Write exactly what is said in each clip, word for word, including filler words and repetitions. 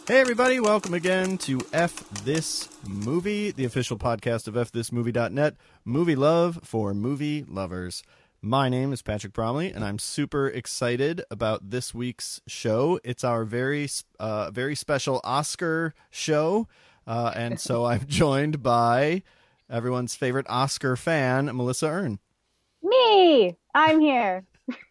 Hey everybody, welcome again to F This Movie, the official podcast of F This Movie dot net, movie love for movie lovers. My name is Patrick Bromley, and I'm super excited about this week's show. It's our very, uh, very special Oscar show, uh, and so I'm joined by everyone's favorite Oscar fan, Melissa Earn. Me! I'm here.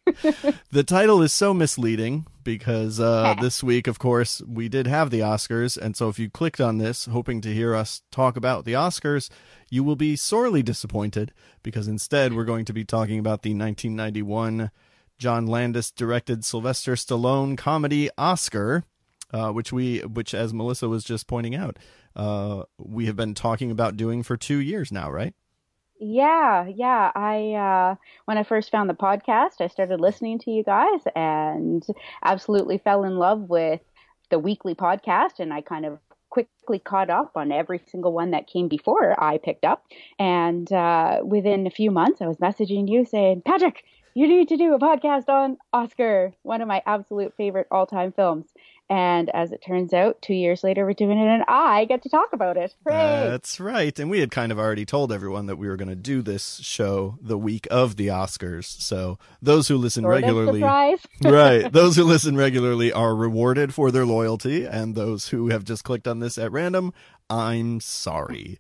The title is so misleading because uh, this week, of course, we did have the Oscars. And so if you clicked on this hoping to hear us talk about the Oscars, you will be sorely disappointed because instead we're going to be talking about the nineteen ninety-one John Landis directed Sylvester Stallone comedy Oscar, uh, which we, which as Melissa was just pointing out, uh, we have been talking about doing for two years now, right? Yeah, yeah. I uh when I first found the podcast, I started listening to you guys and absolutely fell in love with the weekly podcast, and I kind of quickly caught up on every single one that came before I picked up. And uh within a few months I was messaging you saying, "Patrick, you need to do a podcast on Oscar, one of my absolute favorite all-time films." And as it turns out, two years later, we're doing it, and I get to talk about it. Hooray! That's right. And we had kind of already told everyone that we were going to do this show the week of the Oscars. So those who listen Sort of regularly, surprise. right, those who listen regularly are rewarded for their loyalty. And those who have just clicked on this at random, I'm sorry.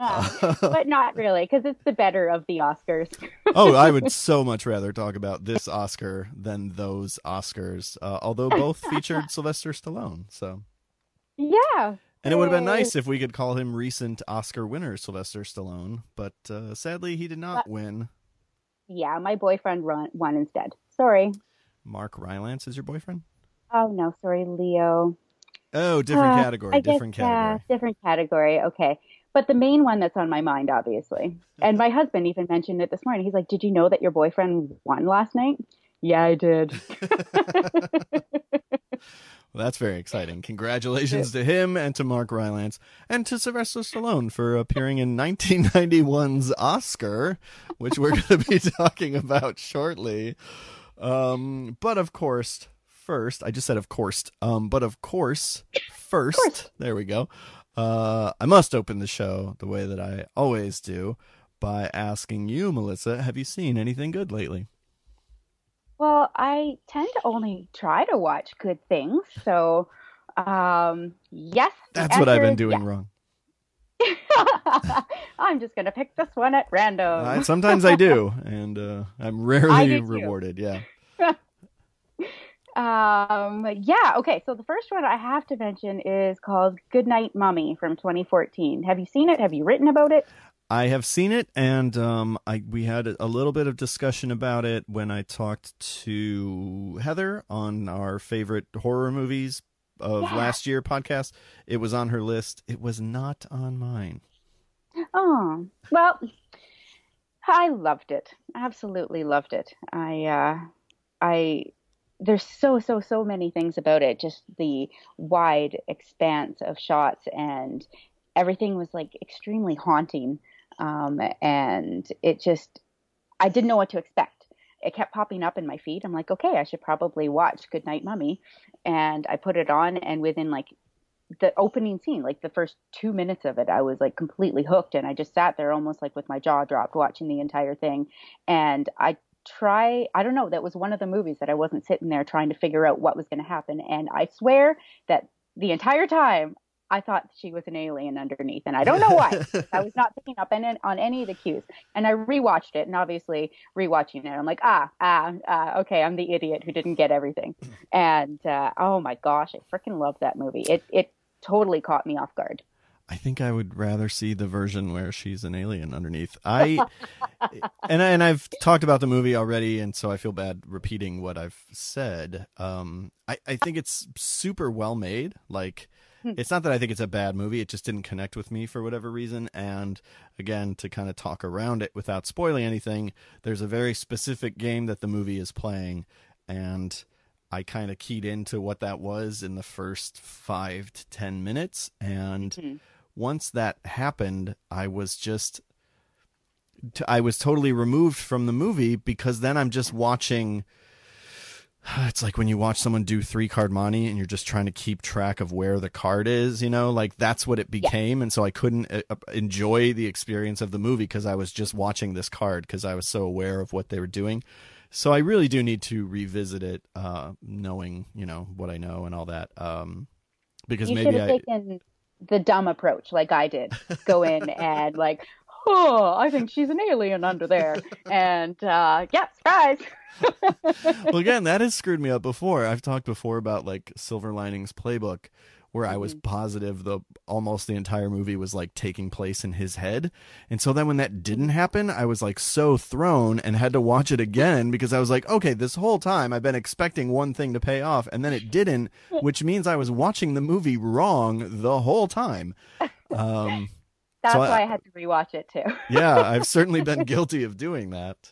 But not really, because it's the better of the Oscars. Oh, I would so much rather talk about this Oscar than those Oscars, uh, although both featured Sylvester Stallone. So Yeah. And it would have been Yay. nice if we could call him recent Oscar winner Sylvester Stallone, but uh, sadly he did not But, win. yeah, my boyfriend run, won instead. Sorry. Mark Rylance is your boyfriend? Oh, no, sorry, Leo. Oh, different Uh, category, I guess, different yeah, category. different category. Okay. But the main one that's on my mind, obviously. And my husband even mentioned it this morning. He's like, "Did you know that your boyfriend won last night?" Yeah, I did. Well, that's very exciting. Congratulations to him and to Mark Rylance and to Sylvester Stallone for appearing in nineteen ninety-one's Oscar, which we're going to be talking about shortly. Um, but of course, first, I just said of course, um, but of course, first, Of course. there we go. Uh, I must open the show the way that I always do by asking you, Melissa, have you seen anything good lately? Well, I tend to only try to watch good things. So, um, yes, the That's what I've answer been is doing yes. wrong. I'm just going to pick this one at I, random. sometimes I do, and uh, I'm I rarely do too. rewarded. Yeah. Um, yeah, okay. So the first one I have to mention is called Goodnight Mummy from twenty fourteen. Have you seen it? Have you written about it? I have seen it, and um, I we had a little bit of discussion about it when I talked to Heather on our favorite horror movies of Yeah. last year podcast. It was on her list. It was not on mine. Oh, well, I loved it. Absolutely loved it. I, uh, I, there's so, so, so many things about it. Just the wide expanse of shots, and everything was like extremely haunting. Um, and it just, I didn't know what to expect. It kept popping up in my feed. I'm like, okay, I should probably watch Goodnight Mummy. And I put it on, and within like the opening scene, like the first two minutes of it, I was like completely hooked, and I just sat there almost like with my jaw dropped watching the entire thing. And I try, I don't know, that was one of the movies that I wasn't sitting there trying to figure out what was going to happen. And I swear that the entire time I thought she was an alien underneath, and I don't know why. I was not picking up on, on any of the cues. And I rewatched it, and obviously rewatching it, I'm like, ah, ah, ah, okay, I'm the idiot who didn't get everything. And uh, oh my gosh, I freaking love that movie. It it totally caught me off guard. I think I would rather see the version where she's an alien underneath. I and I, and I've talked about the movie already, and so I feel bad repeating what I've said. Um, I I think it's super well made. Like, it's not that I think it's a bad movie. It just didn't connect with me for whatever reason. And again, to kind of talk around it without spoiling anything, there's a very specific game that the movie is playing, and I kind of keyed into what that was in the first five to ten minutes, and Mm-hmm. once that happened, I was just, I was totally removed from the movie because then I'm just watching it's like when you watch someone do three card monte and you're just trying to keep track of where the card is, you know, like that's what it Yeah. became. And so I couldn't uh, enjoy the experience of the movie because I was just watching this card because I was so aware of what they were doing. So I really do need to revisit it, uh, knowing, you know, what I know and all that. Um, because You should maybe have I, taken the dumb approach like I did. Go in and like, oh, I think she's an alien under there. And uh yeah, surprise. well, again, that has screwed me up before. I've talked before about like Silver Linings Playbook, where I was Hmm. positive the almost the entire movie was like taking place in his head. And so then when that didn't happen, I was like so thrown and had to watch it again because I was like, okay, this whole time I've been expecting one thing to pay off and then it didn't, which means I was watching the movie wrong the whole time. Um, so That's I, why I had to rewatch it too. yeah, I've certainly been guilty of doing that.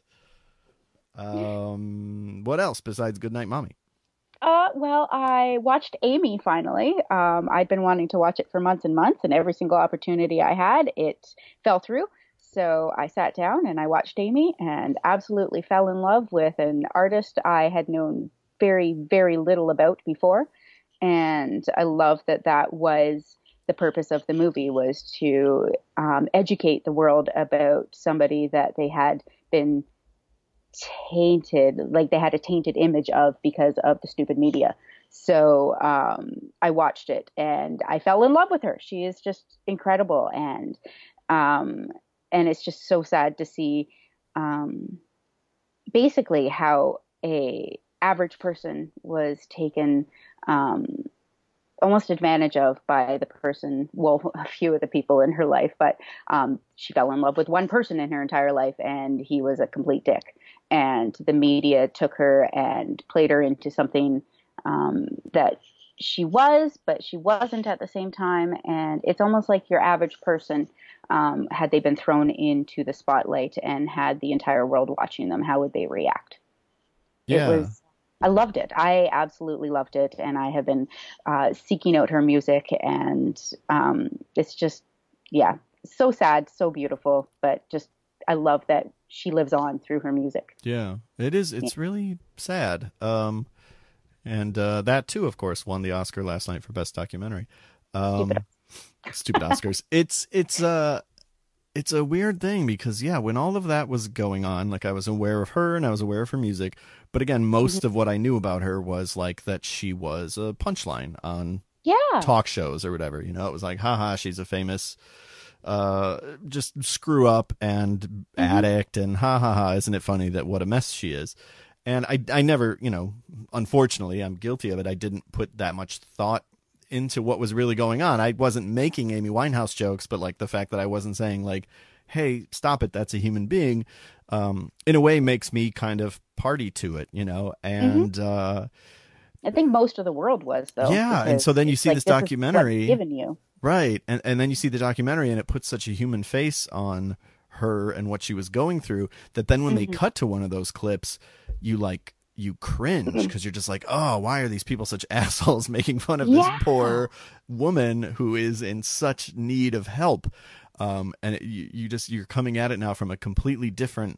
Um, what else besides Goodnight Mommy? Uh, well, I watched Amy finally. Um, I'd been wanting to watch it for months and months, and every single opportunity I had, it fell through. So I sat down and I watched Amy and absolutely fell in love with an artist I had known very, very little about before. And I love that that was the purpose of the movie, was to um, educate the world about somebody that they had been tainted, like they had a tainted image of because of the stupid media. So um, I watched it and I fell in love with her. She is just incredible, and um, and it's just so sad to see um, basically how a average person was taken um, almost advantage of by the person, well, a few of the people in her life, but um, she fell in love with one person in her entire life, and he was a complete dick. And the media took her and played her into something um, that she was, but she wasn't at the same time. And it's almost like your average person, um, had they been thrown into the spotlight and had the entire world watching them, how would they react? It Yeah. was, I loved it. I absolutely loved it. And I have been uh, seeking out her music. And um, it's just, yeah, so sad, so beautiful. But just, I love that she lives on through her music. Yeah. It is. Yeah. It's really sad. Um, and uh, that too, of course, won the Oscar last night for best documentary. Stupid. Um, stupid Oscars. It's it's uh it's a weird thing because yeah, when all of that was going on, like I was aware of her and I was aware of her music, but again, Mhm. most of what I knew about her was like that she was a punchline on Yeah. talk shows or whatever. You know, it was like, haha, she's a famous uh just screw up and Hmm. addict and ha ha ha, isn't it funny that what a mess she is. And I I never, you know, unfortunately I'm guilty of it. I didn't put that much thought into what was really going on. I wasn't making Amy Winehouse jokes, but like the fact that I wasn't saying like, hey, stop it, that's a human being, um in a way makes me kind of party to it, you know. Hmm. And uh I think most of the world was, though, yeah, and because so then you it's see like, this this is what's documentary. given you. Right. And and then you see the documentary and it puts such a human face on her and what she was going through that then when they Hmm. cut to one of those clips, you like you cringe because you're just like, "Oh, why are these people such assholes making fun of this Yeah. poor woman who is in such need of help?" Um and it, you you just you're coming at it now from a completely different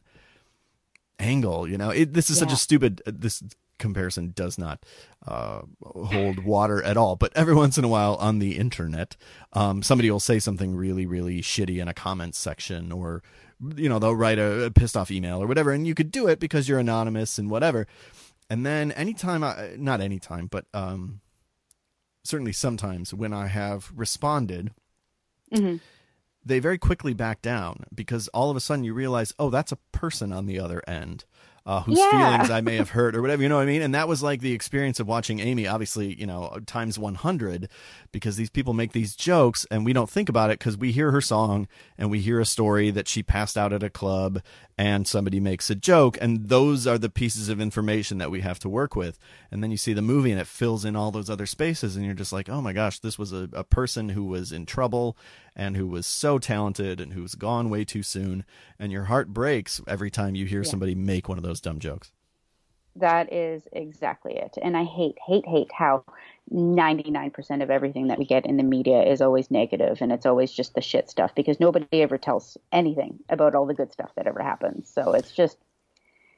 angle, you know. It, this is such a Yeah. stupid uh, this comparison does not uh, hold water at all, but every once in a while on the internet, um, somebody will say something really really shitty in a comments section, or you know, they'll write a, a pissed off email or whatever, and you could do it because you're anonymous and whatever. And then anytime I, not anytime, but um certainly sometimes when I have responded, Hmm. they very quickly back down because all of a sudden you realize, oh, that's a person on the other end, uh, whose feelings Yeah. I may have hurt or whatever, you know what I mean? And that was like the experience of watching Amy, obviously, you know, times one hundred, because these people make these jokes and we don't think about it because we hear her song and we hear a story that she passed out at a club and somebody makes a joke. And those are the pieces of information that we have to work with. And then you see the movie and it fills in all those other spaces and you're just like, oh my gosh, this was a, a person who was in trouble and who was so talented and who's gone way too soon. And your heart breaks every time you hear Yeah. somebody make one of those dumb jokes. That is exactly it. And I hate, hate, hate how ninety-nine percent of everything that we get in the media is always negative, and it's always just the shit stuff because nobody ever tells anything about all the good stuff that ever happens. So it's just,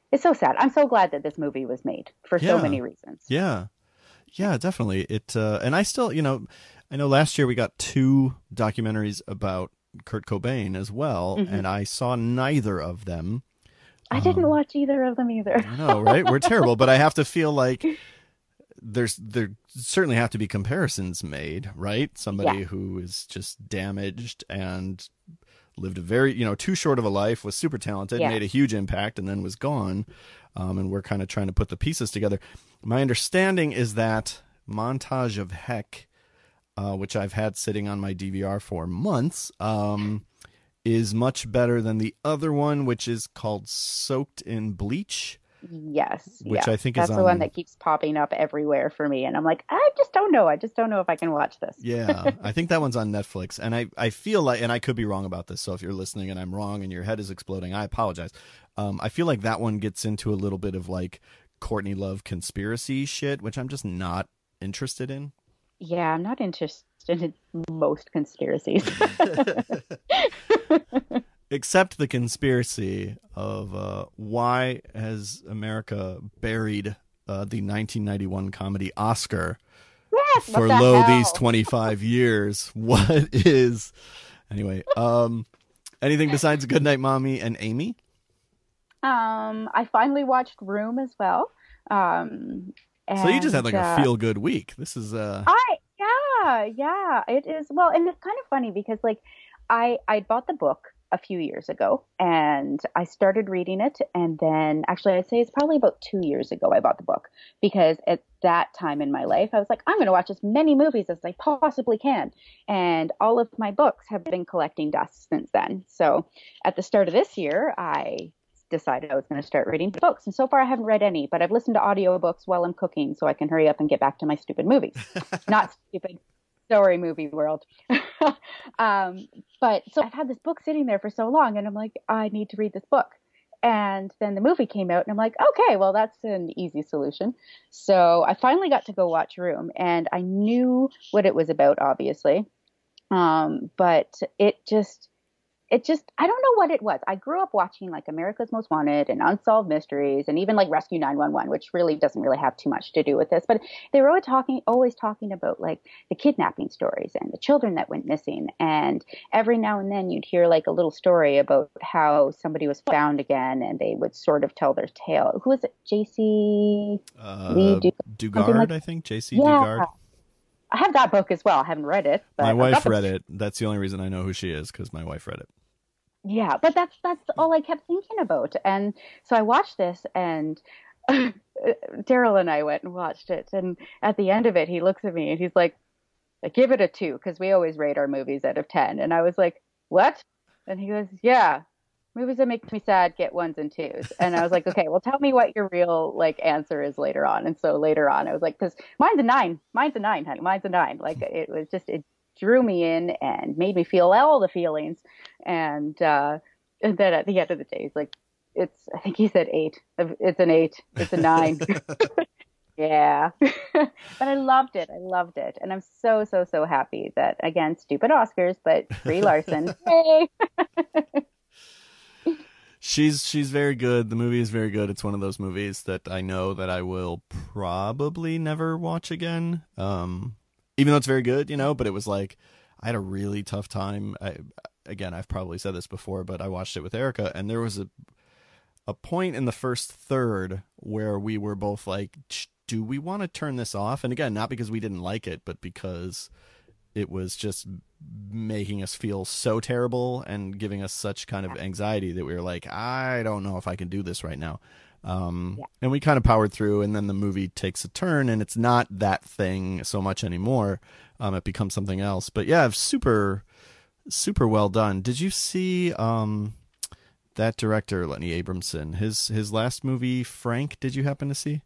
it's so sad. I'm so glad that this movie was made for so Yeah. many reasons. Yeah. Yeah, definitely. It uh, and I still, you know, I know last year we got two documentaries about Kurt Cobain as well, Hmm. and I saw neither of them. I didn't Um, watch either of them either. I know, right? We're terrible, but I have to feel like there's there certainly have to be comparisons made, right? Yeah, Somebody who is just damaged and lived a very, you know, too short of a life, was super talented, yeah, made a huge impact, and then was gone. Um, and we're kind of trying to put the pieces together. My understanding is that Montage of Heck, uh, which I've had sitting on my D V R for months, um, is much better than the other one, which is called Soaked in Bleach, yes, which yeah. I think is That's the one on. that keeps popping up everywhere for me, and I'm like, I just don't know. I just don't know if I can watch this. Yeah, I think that one's on Netflix, and I, I feel like, and I could be wrong about this. So if you're listening and I'm wrong and your head is exploding, I apologize. Um, I feel like that one gets into a little bit of like Courtney Love conspiracy shit, which I'm just not interested in. Yeah, I'm not interested in most conspiracies. Except the conspiracy of uh, why has America buried uh, the nineteen ninety-one comedy Oscar Yes, what for the lo these hell? twenty-five years? What is anyway? Um, anything besides Goodnight Mommy and Amy? Um, I finally watched Room as well. Um, So you just had and like a uh, feel good week. This is uh I yeah, yeah, it is. Well, and it's kind of funny because like I I bought the book a few years ago and I started reading it, and then actually I'd say it's probably about two years ago I bought the book because at that time in my life I was like, I'm going to watch as many movies as I possibly can. And all of my books have been collecting dust since then. So at the start of this year, I decided I was going to start reading books. And so far I haven't read any, but I've listened to audiobooks while I'm cooking so I can hurry up and get back to my stupid movies. Not stupid. Sorry, movie world. um, but so I've had this book sitting there for so long, and I'm like, I need to read this book. And then the movie came out, and I'm like, okay, well, that's an easy solution. So I finally got to go watch Room, and I knew what it was about, obviously. Um, but it just it just I don't know what it was. I grew up watching like America's Most Wanted and Unsolved Mysteries and even like Rescue nine one one, which really doesn't really have too much to do with this, but they were always talking always talking about like the kidnapping stories and the children that went missing, and every now and then you'd hear like a little story about how somebody was found again, and they would sort of tell their tale. Who was it? J C Lee uh Du something Dugard, like I think. J C yeah. Dugard. I have that book as well. I haven't read it, My but I've got wife the read it. That's the only reason I know who she is, because my wife read it. yeah, but that's that's all I kept thinking about. And so I watched this, and Daryl and I went and watched it. And at the end of it, he looks at me and he's like, I give it a two because we always rate our movies out of ten. And I was like, what? And he goes, yeah, movies that make me sad get ones and twos. And I was like, okay, well, tell me what your real like answer is later on. And so later on, I was like, because mine's a nine, mine's a nine, honey, mine's a nine. Like it was just it drew me in and made me feel all the feelings. And uh, and then at the end of the day, he's like, it's I think he said eight. It's an eight. It's a nine. Yeah. But I loved it. I loved it. And I'm so, so, so happy that, again, stupid Oscars, but Brie Larson. Yay! she's she's very good. The movie is very good. It's one of those movies that I know that I will probably never watch again. Um, even though it's very good, you know, but it was like I had a really tough time. I, again, I've probably said this before, but I watched it with Erica, and there was a a point in the first third where we were both like, do we want to turn this off? And again, not because we didn't like it, but because it was just making us feel so terrible and giving us such kind of anxiety that we were like, I don't know if I can do this right now. Um, Yeah. and we kind of powered through, and then the movie takes a turn, and it's not that thing so much anymore. Um, it becomes something else. But yeah, super, super well done. Did you see um, that director, Lenny Abramson? His his last movie, Frank. Did you happen to see?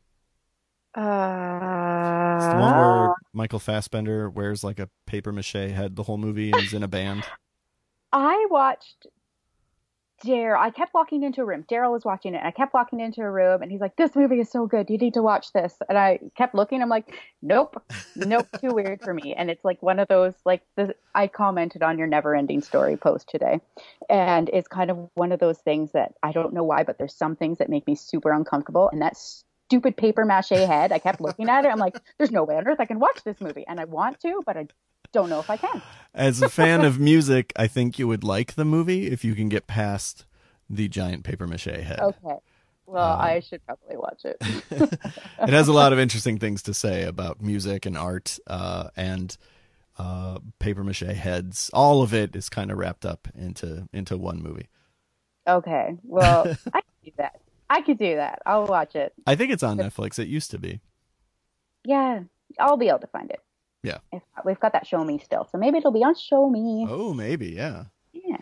It's the one Uh, where Michael Fassbender wears like a paper mache head the whole movie and is in a band. I watched Daryl, I kept walking into a room. Daryl was watching it. And I kept walking into a room, and he's like, "This movie is so good. You need to watch this." And I kept looking. I'm like, "Nope, nope, too weird for me." And it's like one of those like the I commented on your Never-Ending Story post today, and it's kind of one of those things that I don't know why, but there's some things that make me super uncomfortable, and that stupid paper mache head. I kept looking at it. I'm like, "There's no way on earth I can watch this movie," and I want to, but I don't know if I can. As a fan of music, I think you would like the movie if you can get past the giant paper mache head. Okay. Well, Um, I should probably watch it. It has a lot of interesting things to say about music and art uh, and uh, paper mache heads. All of it is kind of wrapped up into into one movie. Okay. Well, I could do that. I could do that. I'll watch it. I think it's on Netflix. It used to be. Yeah, I'll be able to find it. Yeah. If not, we've got that Show Me still, so maybe it'll be on Show Me. Oh, maybe. Yeah. Yeah.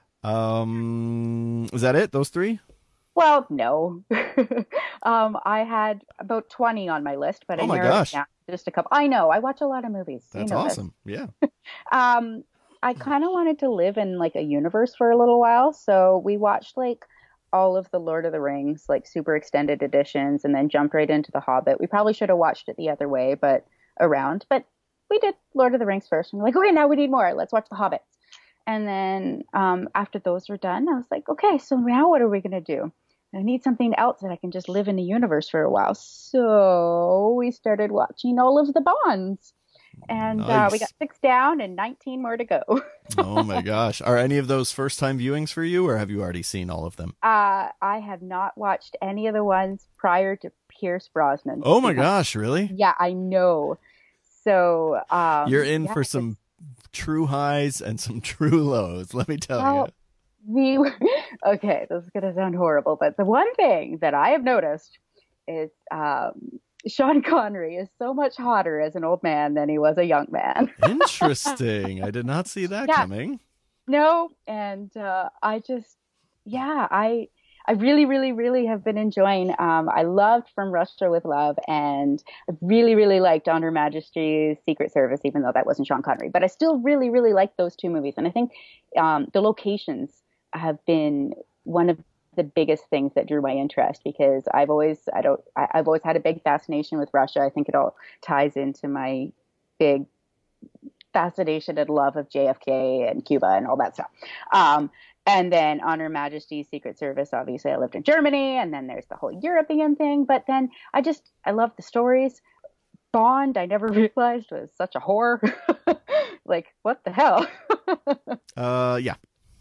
Um, is that it? Those three? Well, no. um, I had about twenty on my list, but Oh I my narrowed gosh. it down to just a couple. I know. I watch a lot of movies. You That's know this. awesome. Yeah. Um, I kind of wanted to live in like a universe for a little while, so we watched like all of the Lord of the Rings, like super extended editions, and then jumped right into The Hobbit. We probably should have watched it the other way, but around. But we did Lord of the Rings first, and we're like, okay, now we need more. Let's watch The Hobbit. And then um, after those were done, I was like, okay, so now what are we gonna do? I need something else that I can just live in the universe for a while. So we started watching all of the Bonds. And uh, we Nice. got six down and nineteen more to go. Oh my gosh. Are any of those first time viewings for you, or have you already seen all of them? Uh, I have not watched any of the ones prior to Pierce Brosnan. Oh my gosh, really? Yeah, I know. So um, You're in yeah, for some true highs and some true lows, let me tell well, you. the okay, this is gonna sound horrible, but the one thing that I have noticed is um, Sean Connery is so much hotter as an old man than he was a young man. Interesting. I did not see that Yeah. coming. No, and uh, I just, yeah, I, I really, really, really have been enjoying. Um, I loved From Russia with Love, and I really, really liked On Her Majesty's Secret Service, even though that wasn't Sean Connery. But I still really, really liked those two movies, and I think um, the locations have been one of the biggest things that drew my interest because I've always, I don't, I, I've always had a big fascination with Russia. I think it all ties into my big fascination and love of J F K and Cuba and all that stuff. Um, and then On Her Majesty's Secret Service, obviously I lived in Germany, and then there's the whole European thing. But then I just, I love the stories. Bond, I never realized was such a whore. Like, what the hell? Uh, yeah.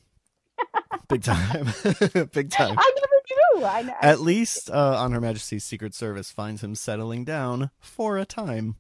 Big time. Big time. I never knew. I, At least uh, On Her Majesty's Secret Service finds him settling down for a time.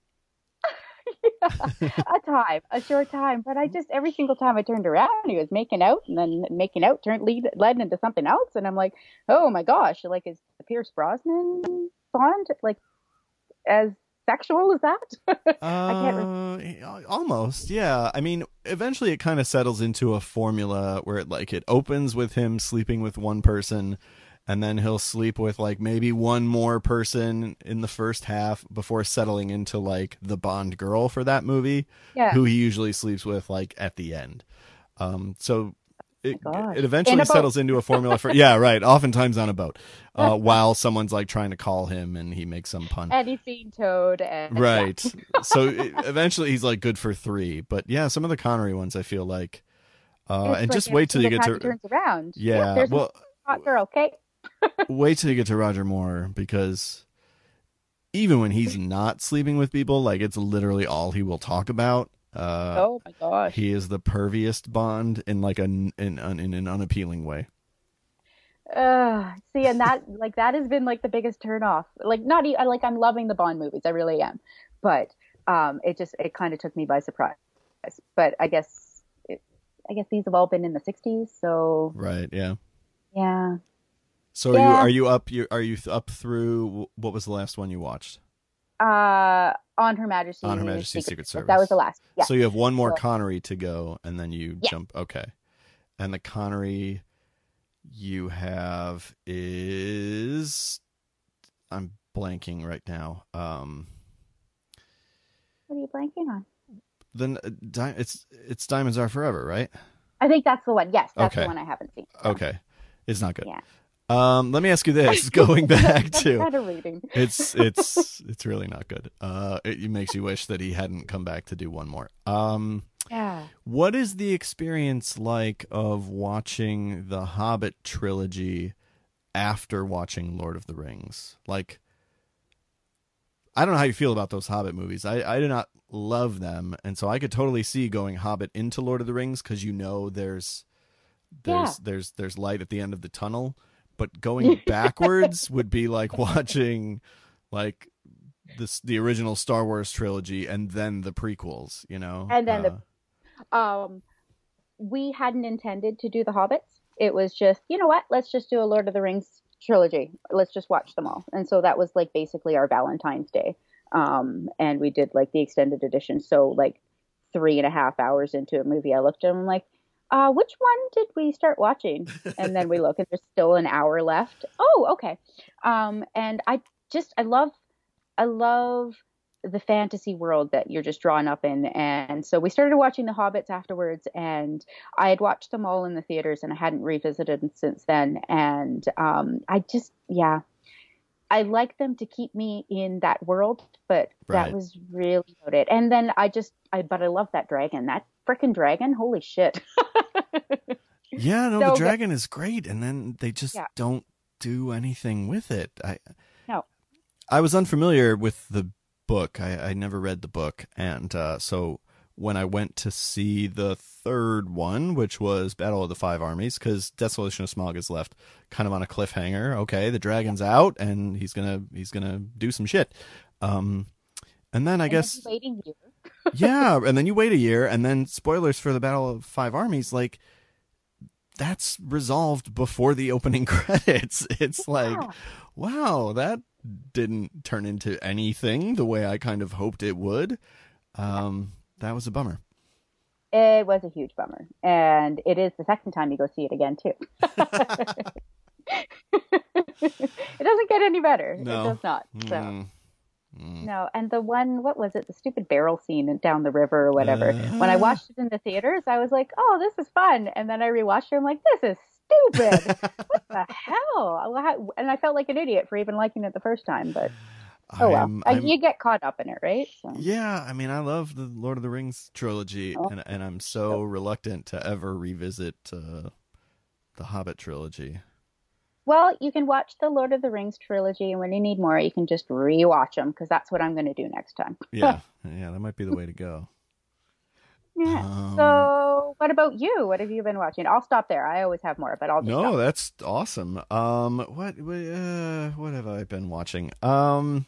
a time, a short time. But I just, every single time I turned around, he was making out, and then making out turned lead, led into something else. And I'm like, oh my gosh, like, is Pierce Brosnan Bond like as sexual as that? I can't remember. Uh, almost, yeah. I mean, eventually it kind of settles into a formula where it like it opens with him sleeping with one person, and then he'll sleep with like maybe one more person in the first half before settling into like the Bond girl for that movie, Yeah. who he usually sleeps with like at the end. Um, so it Oh my gosh. it In eventually a boat. settles into a formula for yeah, right. Oftentimes on a boat, uh, while someone's like trying to call him and he makes some pun. And he's being towed. And, Right. So it, eventually he's like good for three. But yeah, some of the Connery ones I feel like. Uh, It's and like just every wait till you single get time to. he turns around. Yeah. there's Well, a hot girl, okay? wait till you get to Roger Moore because even when he's not sleeping with people, like it's literally all he will talk about. Uh, Oh my gosh. he is the perviest Bond in like a in, in, in an unappealing way. Uh, see, and that like that has been like the biggest turn off. Like not e- like I'm loving the Bond movies, I really am, but um, it just it kind of took me by surprise. But I guess it, I guess these have all been in the sixties, so Right. Yeah. yeah. So are Yeah. you are you up? You are you up through? What was the last one you watched? Uh, on Her Majesty's On Her Majesty's Secret Service. That was the last. Yeah. So you have one more So- Connery to go, and then you Yeah. jump. Okay. And the Connery you have is I'm blanking right now. Um, What are you blanking on? then uh, Di- it's it's Diamonds Are Forever, right? I think that's the one. Yes, that's the Okay. one I haven't seen. So, Okay. It's not good. yeah. Um, let me ask you this, going back That's to kind of reading. it's it's it's really not good. Uh, it, it makes you wish that he hadn't come back to do one more. Um, Yeah. what is the experience like of watching the Hobbit trilogy after watching Lord of the Rings? Like, I don't know how you feel about those Hobbit movies. I, I do not love them, and so I could totally see going Hobbit into Lord of the Rings because you know there's Yeah. there's there's there's light at the end of the tunnel. But going backwards would be like watching like this the original Star Wars trilogy and then the prequels. You know. And then Uh, the um we hadn't intended to do the Hobbits. It was just, you know what? Let's just do a Lord of the Rings trilogy. Let's just watch them all. And so that was like basically our Valentine's Day. Um, and we did like the extended edition. So like three and a half hours into a movie, I looked at him like, uh, which one did we start watching? And then we look and there's still an hour left. Oh, okay. Um, and I just, I love, I love the fantasy world that you're just drawn up in. And so we started watching The Hobbits afterwards, and I had watched them all in the theaters and I hadn't revisited them since then. And um, I just, yeah, I like them to keep me in that world, but that right. was really about it. And then I just, I, but I love that dragon, that freaking dragon. Holy shit. Yeah, no, So the good. dragon is great, and then they just Yeah. don't do anything with it. I No. I was unfamiliar with the book. I, I never read the book, and uh, so when I went to see the third one, which was Battle of the Five Armies, because Desolation of Smaug is left kind of on a cliffhanger. Okay, the dragon's out, and he's gonna he's gonna do some shit. Um, and then I And guess then waiting year. yeah, and then you wait a year, and then spoilers for the Battle of Five Armies, like that's resolved before the opening credits. It's like, Yeah. wow, that didn't turn into anything the way I kind of hoped it would. Um, that was a bummer. It was a huge bummer. And it is the second time you go see it again, too. It doesn't get any better. No. It does not. So. Mm, mm. No, and the one, what was it? The stupid barrel scene down the river or whatever. Uh. When I watched it in the theaters, I was like, "Oh, this is fun," and then I rewatched it. I'm like, "This is stupid. What the hell?" And I felt like an idiot for even liking it the first time. But oh well, I'm, I, I'm, you get caught up in it, right? So. yeah, I mean, I love the Lord of the Rings trilogy, Oh. and and I'm so reluctant to ever revisit uh, the Hobbit trilogy. Well, you can watch the Lord of the Rings trilogy, and when you need more, you can just rewatch them because that's what I'm going to do next time. Yeah, yeah, that might be the way to go. Yeah. Um, So, what about you? What have you been watching? I'll stop there. I always have more, but I'll just No, stop. that's awesome. Um, what what, uh, what have I been watching? Um,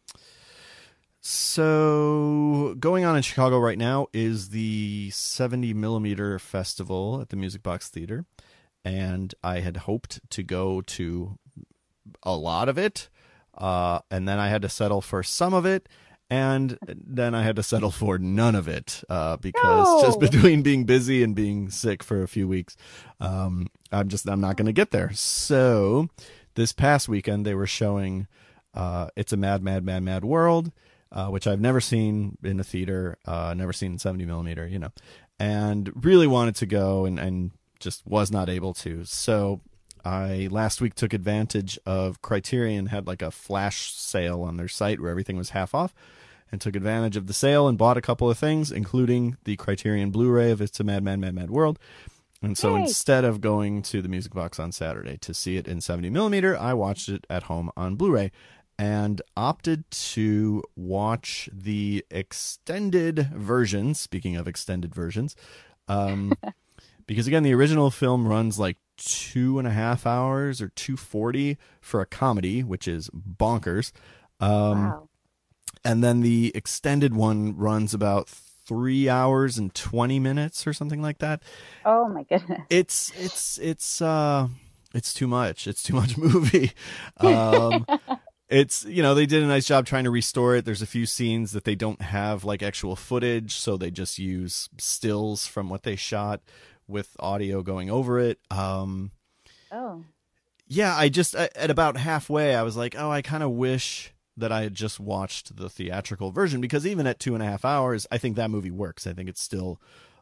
so going on in Chicago right now is the seventy millimeter festival at the Music Box Theater, and I had hoped to go to a lot of it, uh, and then I had to settle for some of it. And then I had to settle for none of it uh, because No. just between being busy and being sick for a few weeks, um, I'm just I'm not going to get there. So this past weekend they were showing uh, "It's a Mad, Mad, Mad, Mad World," uh, which I've never seen in a theater, uh, never seen in seventy millimeter, you know, and really wanted to go and, and just was not able to. So I last week took advantage of Criterion had like a flash sale on their site where everything was half off, and took advantage of the sale and bought a couple of things, including the Criterion Blu-ray of It's a Mad, Mad, Mad, Mad World. And so Yay. instead of going to the Music Box on Saturday to see it in seventy millimeter, I watched it at home on Blu-ray and opted to watch the extended version. Speaking of extended versions, um, because again, the original film runs like two and a half hours or two forty for a comedy, which is bonkers. Um, Wow. And then the extended one runs about three hours and twenty minutes or something like that. Oh my goodness. It's it's it's uh it's too much. It's too much movie. Um, it's you know they did a nice job trying to restore it. There's a few scenes that they don't have like actual footage, so they just use stills from what they shot with audio going over it. Um, Oh. yeah, I just at about halfway, I was like, oh, I kind of wish that I had just watched the theatrical version, because even at two and a half hours, I think that movie works. I think it's still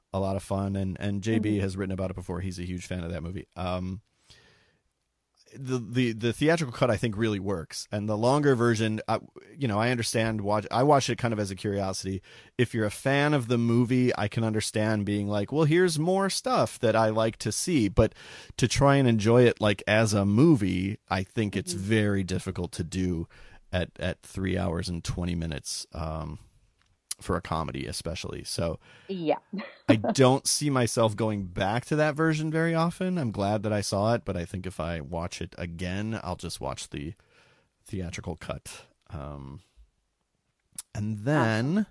a lot of fun, and and J B Mhm. has written about it before. He's a huge fan of that movie. Um, the the the theatrical cut I think really works, and the longer version, I, you know, I understand. Watch, I watched it kind of as a curiosity. If you're a fan of the movie, I can understand being like, well, here's more stuff that I like to see. But to try and enjoy it like as a movie, I think it's Mhm. very difficult to do at at three hours and twenty minutes. Um, for a comedy, especially. So Yeah. I don't see myself going back to that version very often. I'm glad that I saw it, but I think if I watch it again, I'll just watch the theatrical cut. Um, and Awesome. then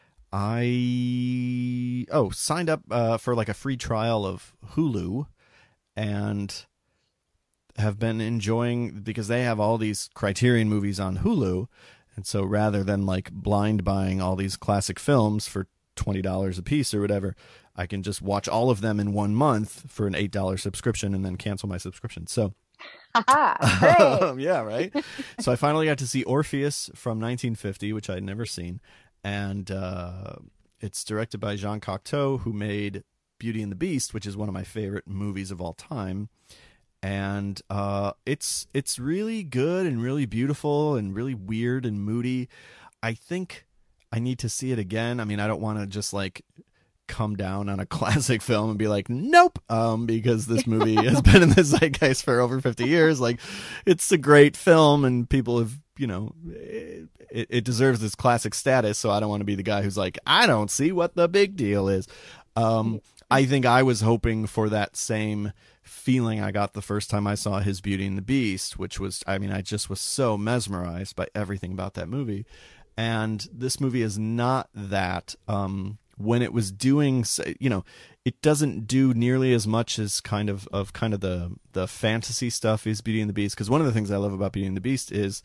I oh signed up uh, for like a free trial of Hulu, and have been enjoying because they have all these Criterion movies on Hulu. And so rather than like blind buying all these classic films for twenty dollars a piece or whatever, I can just watch all of them in one month for an eight dollars subscription and then cancel my subscription. So, Haha, great. um, yeah, right. So I finally got to see Orpheus from nineteen fifty, which I'd never seen. And uh, it's directed by Jean Cocteau, who made Beauty and the Beast, which is one of my favorite movies of all time. And uh, it's it's really good and really beautiful and really weird and moody. I think I need to see it again. I mean, I don't want to just like come down on a classic film and be like, nope, um, because this movie has been in the zeitgeist for over fifty years. Like, it's a great film, and people have, you know, it, it deserves this classic status. So I don't want to be the guy who's like, I don't see what the big deal is. Um, I think I was hoping for that same feeling I got the first time I saw his Beauty and the Beast, which was, I mean, I just was so mesmerized by everything about that movie. And this movie is not that. Um, when it was doing, you know, it doesn't do nearly as much as kind of, of kind of the, the fantasy stuff is Beauty and the Beast. Because one of the things I love about Beauty and the Beast is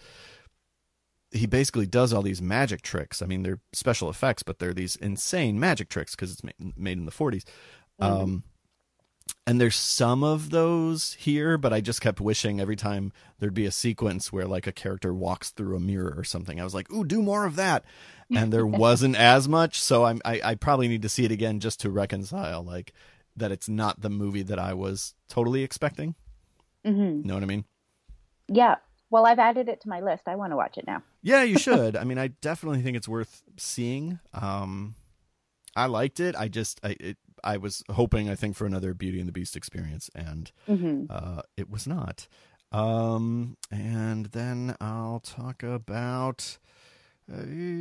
he basically does all these magic tricks. I mean, they're special effects, but they're these insane magic tricks because it's made, made in the forties. Mm-hmm. Um, and there's some of those here, but I just kept wishing every time there'd be a sequence where like a character walks through a mirror or something. I was like, ooh, do more of that. And there wasn't as much. So I'm, I, I probably need to see it again just to reconcile like that it's not the movie that I was totally expecting. Mm-hmm. Know what I mean? Yeah. Well, I've added it to my list. I want to watch it now. Yeah, you should. I mean, I definitely think it's worth seeing. Um, I liked it. I just, I, it, I was hoping, I think, for another Beauty and the Beast experience, and Mm-hmm. uh, it was not. Um, and then I'll talk about, uh,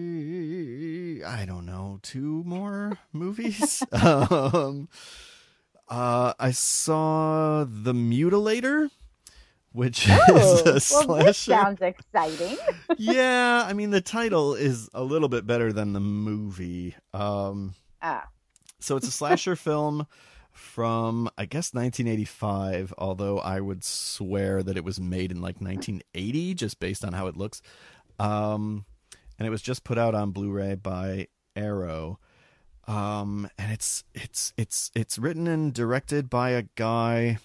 I don't know, two more movies. um, uh, I saw The Mutilator, which is Oh, a well, this slasher. sounds exciting. Yeah, I mean, the title is a little bit better than the movie. Um, Ah. so it's a slasher film from, I guess, nineteen eighty-five, although I would swear that it was made in like nineteen eighty, just based on how it looks. Um, and it was just put out on Blu-ray by Arrow. Um, and it's it's it's it's written and directed by a guy.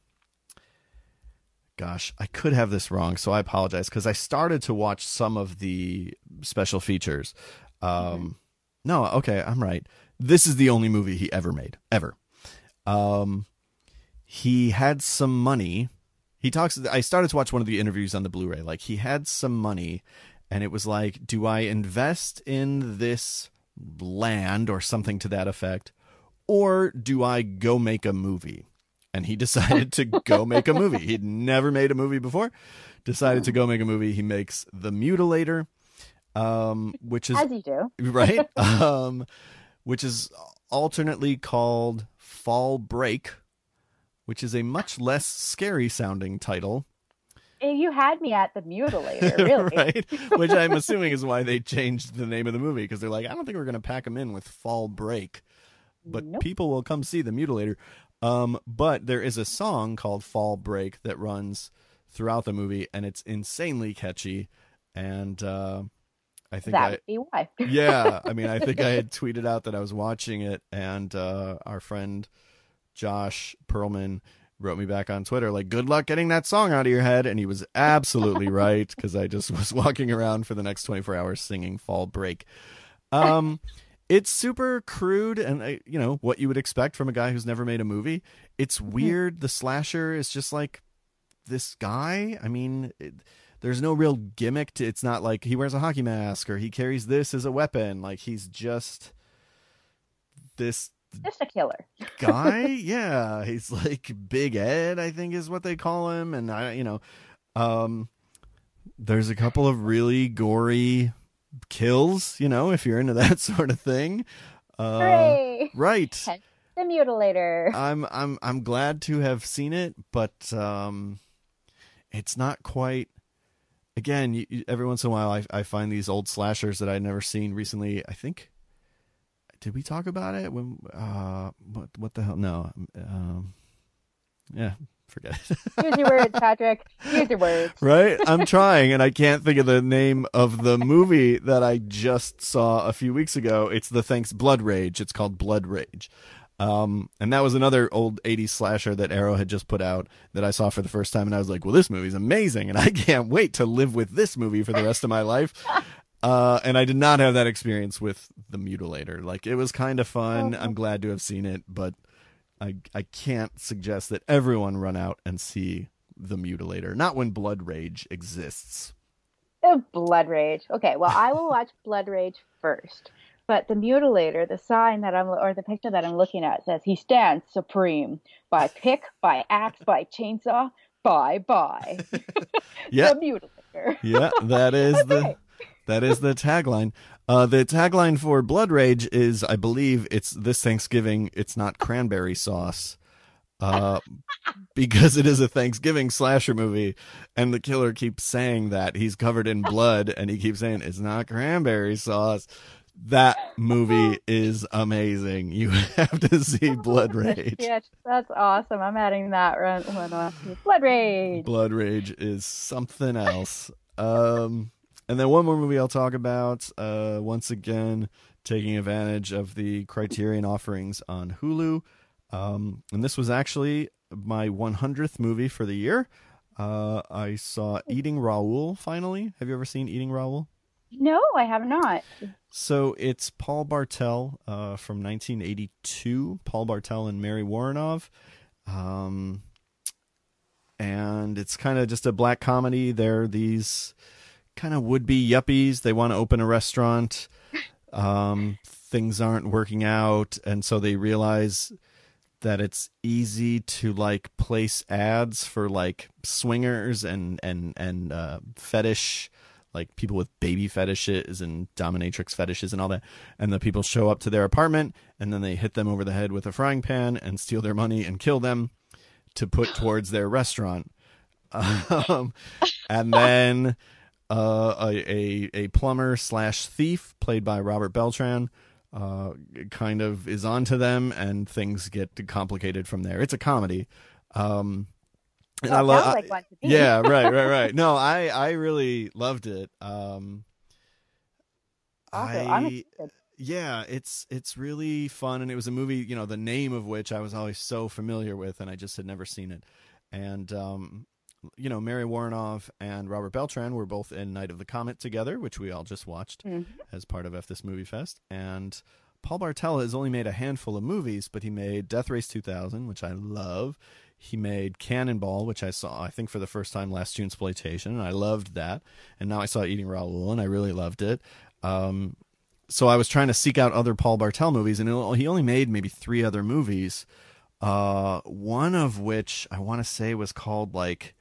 Gosh, I could have this wrong, so I apologize, because I started to watch some of the special features. Um, Mm-hmm. No, okay, I'm right. This is the only movie he ever made, ever. Um, he had some money. He talks. I started to watch one of the interviews on the Blu-ray. Like, he had some money, and it was like, do I invest in this land or something to that effect, or do I go make a movie? And he decided to go make a movie. He'd never made a movie before. Decided to go make a movie. He makes The Mutilator, um, which is As you do. right, um, which is alternately called Fall Break, which is a much less scary sounding title. You had me at the mutilator, really. Right? Which I'm assuming is why they changed the name of the movie, because they're like, I don't think we're going to pack them in with Fall Break, but Nope. people will come see The Mutilator. Um, but there is a song called Fall Break that runs throughout the movie, and it's insanely catchy. And uh, I think That I, would be why. yeah, I mean, I think I had tweeted out that I was watching it, and uh, our friend Josh Perlman wrote me back on Twitter, like, good luck getting that song out of your head. And he was absolutely right, because I just was walking around for the next twenty-four hours singing Fall Break. Um, It's super crude and uh, you know what you would expect from a guy who's never made a movie. It's Mhm. weird. The slasher is just like this guy. I mean, it, there's no real gimmick to it's not like he wears a hockey mask or he carries this as a weapon. Like he's just this Just a killer. guy. Yeah, he's like Big Ed, I think is what they call him. And I, you know, um, there's a couple of really gory kills. You know, if you're into that sort of thing. Uh, Hooray! right. Hence the mutilator. I'm I'm I'm glad to have seen it, but um, it's not quite. Again, you, you, every once in a while, I I find these old slashers that I'd never seen recently. I think did we talk about it when? Uh, what what the hell? No. Um, yeah, forget it. Use your words, Patrick. Use your words. Right? I'm trying, and I can't think of the name of the movie that I just saw a few weeks ago. It's the Thanks Blood Rage. It's called Blood Rage. Um, and that was another old eighties slasher that Arrow had just put out that I saw for the first time, and I was like, well, this movie's amazing, and I can't wait to live with this movie for the rest of my life. Uh, and I did not have that experience with The Mutilator. Like, it was kind of fun. I'm Oh, glad to have seen it, but I I can't suggest that everyone run out and see The Mutilator. Not when Blood Rage exists. oh, Blood Rage. Okay, well, I will watch Blood Rage first. But the mutilator, the sign that I'm, or the picture that I'm looking at says he stands supreme by pick, by axe, by chainsaw, bye bye. Yeah, The mutilator. yeah, that is the Okay. that is the tagline. Uh, the tagline for Blood Rage is, I believe, it's this Thanksgiving. It's not cranberry sauce, uh, because it is a Thanksgiving slasher movie, and the killer keeps saying that he's covered in blood, and he keeps saying it's not cranberry sauce. That movie is amazing. You have to see Blood Rage. Yes, that's awesome. I'm adding that run, one on. Blood Rage. Blood Rage is something else. Um, and then one more movie I'll talk about. Uh, once again, taking advantage of the Criterion offerings on Hulu. Um, and this was actually my one hundredth movie for the year. Uh, I saw Eating Raoul finally. Have you ever seen Eating Raoul? No, I have not. So it's Paul Bartel uh, from nineteen eighty-two. Paul Bartel and Mary Woronov. Um, and it's kind of just a black comedy. They're these kind of would-be yuppies. They want to open a restaurant. Um, things aren't working out, and so they realize that it's easy to like place ads for like swingers and and and uh, fetish, like people with baby fetishes and dominatrix fetishes and all that. And the people show up to their apartment, and then they hit them over the head with a frying pan and steal their money and kill them to put towards their restaurant. Um, and then uh, a, a a plumber slash thief played by Robert Beltran uh, kind of is onto them, and things get complicated from there. It's a comedy. Um, and I Well, love, sounds like one to me. yeah, right, right, right. No, I I really loved it. Um, Also, I'm I excited. yeah, it's it's really fun, and it was a movie, you know, the name of which I was always so familiar with, and I just had never seen it. And um, you know, Mary Woronov and Robert Beltran were both in Night of the Comet together, which we all just watched Mhm. as part of F This Movie Fest. And Paul Bartel has only made a handful of movies, but he made Death Race two thousand, which I love. He made Cannonball, which I saw, I think, for the first time last June Exploitation, and I loved that. And now I saw Eating Raoul, and I really loved it. Um, so I was trying to seek out other Paul Bartel movies, and he only made maybe three other movies. Uh, one of which I want to say was called like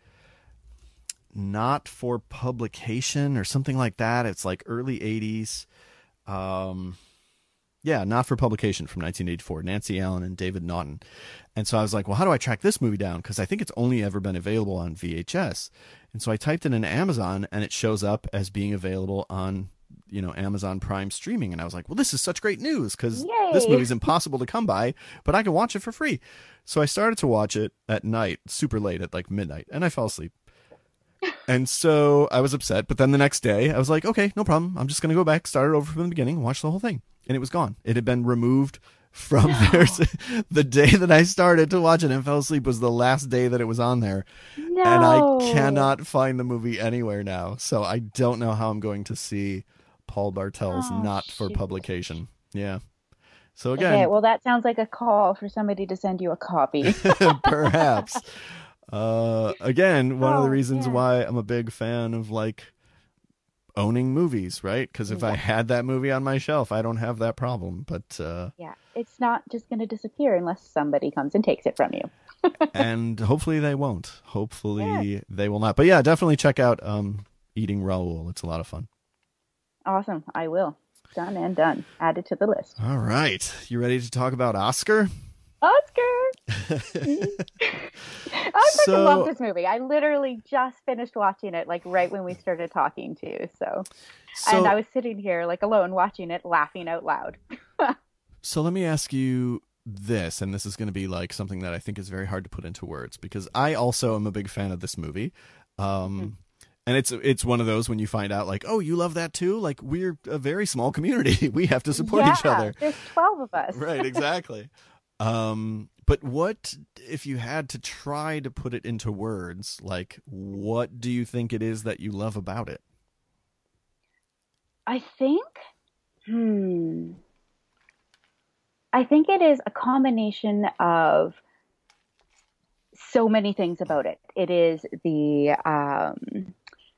Not for Publication or something like that. It's like early eighties. Um, yeah, Not for Publication from nineteen eighty-four. Nancy Allen and David Naughton. And so I was like, well, how do I track this movie down? Because I think it's only ever been available on V H S. And so I typed it into Amazon, and it shows up as being available on, you know, Amazon Prime streaming. And I was like, well, this is such great news because this Yay! movie's impossible to come by, but I can watch it for free. So I started to watch it at night, super late at like midnight, and I fell asleep. And so I was upset. But then the next day, I was like, okay, no problem. I'm just going to go back, start it over from the beginning, watch the whole thing. And it was gone. It had been removed from there. No, The day that I started to watch it and fell asleep was the last day that it was on there. And I no. cannot find the movie anywhere now. So I don't know how I'm going to see Paul Bartel's Oh, Not for shoot. Publication. Yeah. So Okay, again, well, that sounds like a call for somebody to send you a copy. perhaps. Uh, again, one of the Oh reasons man. why I'm a big fan of like owning movies, right? Because if I Yeah, had that movie on my shelf, I don't have that problem. But uh, yeah. It's not just going to disappear unless somebody comes and takes it from you. and hopefully they won't. Yeah. Hopefully they will not. But yeah, definitely check out um, Eating Raoul. It's a lot of fun. Awesome. I will. Done and done. Added to the list. All right, you ready to talk about Oscar? Oscar. I freaking love So, this movie. I literally just finished watching it like right when we started talking to you. So, and I so, was sitting here like alone watching it, laughing out loud. so let me ask you this, and this is going to be like something that I think is very hard to put into words because I also am a big fan of this movie. Mhm. Um, and it's it's one of those when you find out like, oh, you love that too. Like we're a very small community. We have to support each Yeah, other. there's twelve of us. Right, exactly. Um, but what if you had to try to put it into words? Like, what do you think it is that you love about it? I think, hmm, I think it is a combination of so many things about it. It is the um,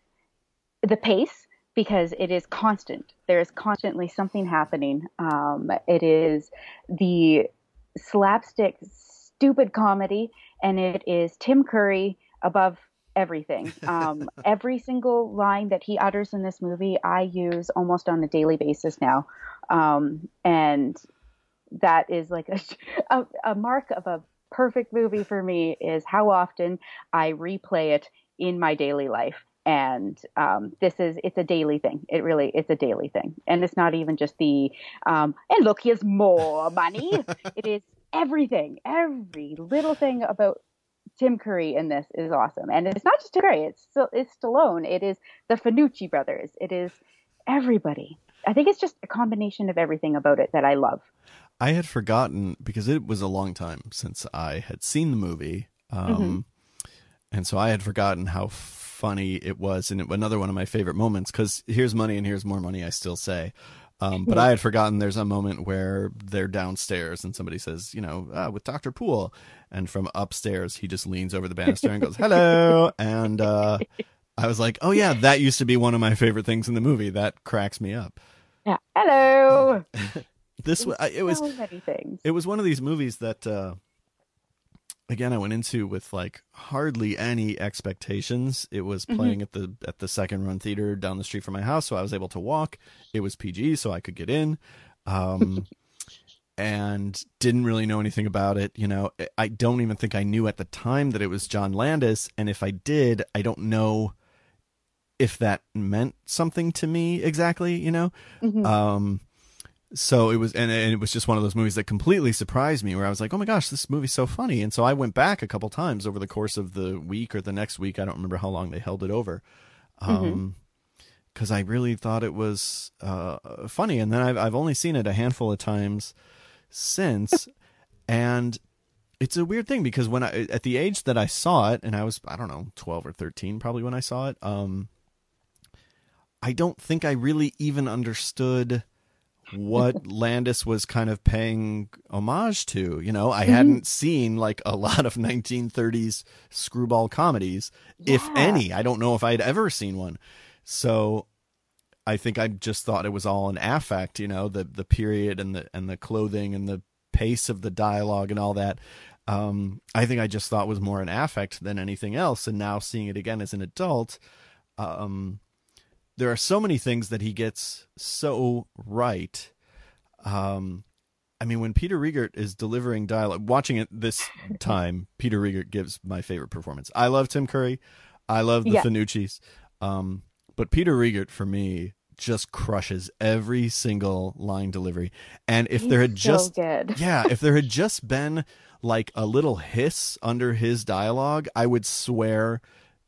the pace because it is constant. There is constantly something happening. Um, it is the slapstick, stupid comedy, and it is Tim Curry above everything. Um, every single line that he utters in this movie, I use almost on a daily basis now. Um, and that is like a, a, a mark of a perfect movie for me is how often I replay it in my daily life. And um, this is, it's a daily thing. It really, it's a daily thing. And it's not even just the, um, and look, here's more money. It is everything, every little thing about Tim Curry in this is awesome. And it's not just Tim Curry, it's, still, it's Stallone. It is the Finucci brothers. It is everybody. I think it's just a combination of everything about it that I love. I had forgotten because it was a long time since I had seen the movie. Hmm. Um, and so I had forgotten how funny it was. And it, another one of my favorite moments, because here's money and here's more money, I still say. Um, but I had forgotten there's a moment where they're downstairs and somebody says, you know, uh, with Doctor Poole. And from upstairs, he just leans over the banister and goes, hello. And uh, I was like, oh, yeah, that used to be one of my favorite things in the movie. That cracks me up. Yeah. Hello. This There's it was so many things. it was one of these movies that uh, again I went into with like hardly any expectations. It was Hmm. playing at the at the second run theater down the street from my house, so I was able to walk. It was P G, so I could get in. Um, and didn't really know anything about it. You know, I don't even think I knew at the time that it was John Landis, and if I did, I don't know if that meant something to me exactly. You know, Hmm. um, so it was, and, and it was just one of those movies that completely surprised me, where I was like, "Oh my gosh, this movie's so funny!" And so I went back a couple times over the course of the week or the next week. I don't remember how long they held it over, Hmm. um, because I really thought it was uh, funny. And then I've I've only seen it a handful of times since, and it's a weird thing because when I at the age that I saw it, and I was I don't know twelve or thirteen probably when I saw it, um, I don't think I really even understood what Landis was kind of paying homage to. You know, I Hmm. hadn't seen like a lot of nineteen thirties screwball comedies, if Yeah. any. I don't know if I'd ever seen one. So I think I just thought it was all an affect, you know, the the period and the and the clothing and the pace of the dialogue and all that. Um, I think I just thought was more an affect than anything else. And now seeing it again as an adult, um, there are so many things that he gets so right. Um, I mean, when Peter Riegert is delivering dialogue, watching it this time, Peter Riegert gives my favorite performance. I love Tim Curry. I love the Yeah. Finucci's. Um, but Peter Riegert, for me, just crushes every single line delivery. And if He's there had so just, good. yeah, if there had just been like a little hiss under his dialogue, I would swear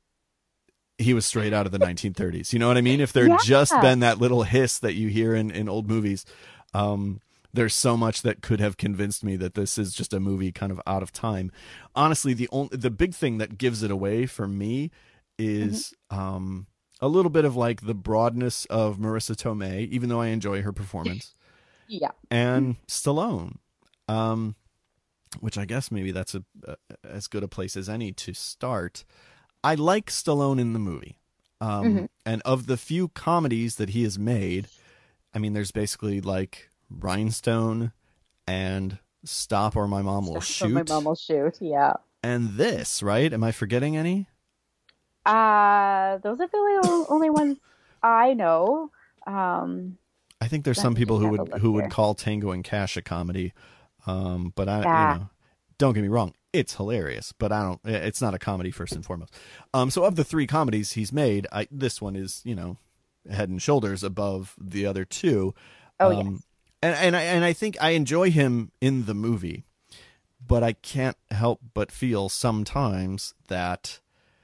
he was straight out of the nineteen thirties. You know what I mean? If there had just Yeah. been that little hiss that you hear in, in old movies, um, there's so much that could have convinced me that this is just a movie kind of out of time. Honestly, the only the big thing that gives it away for me Hmm. is um, a little bit of like the broadness of Marissa Tomei, even though I enjoy her performance, Yeah. and Stallone. Um, which I guess maybe that's a, a as good a place as any to start. I like Stallone in the movie. Hmm. Um, and of the few comedies that he has made, I mean, there's basically like Rhinestone and Stop or My Mom Will Stuff from my mom Shoot will shoot. Yeah. and this, right? Am I forgetting any? Uh, those are the only, only ones I know. Um, I think there's let some me people just who have a would look who would here. call Tango and Cash a comedy. Um, but I, you Yeah. know, don't get me wrong, it's hilarious, but I don't. It's not a comedy first and foremost. Um, so of the three comedies he's made, I this one is, you know, head and shoulders above the other two. Oh, Um, yes. and and I and I think I enjoy him in the movie, but I can't help but feel sometimes that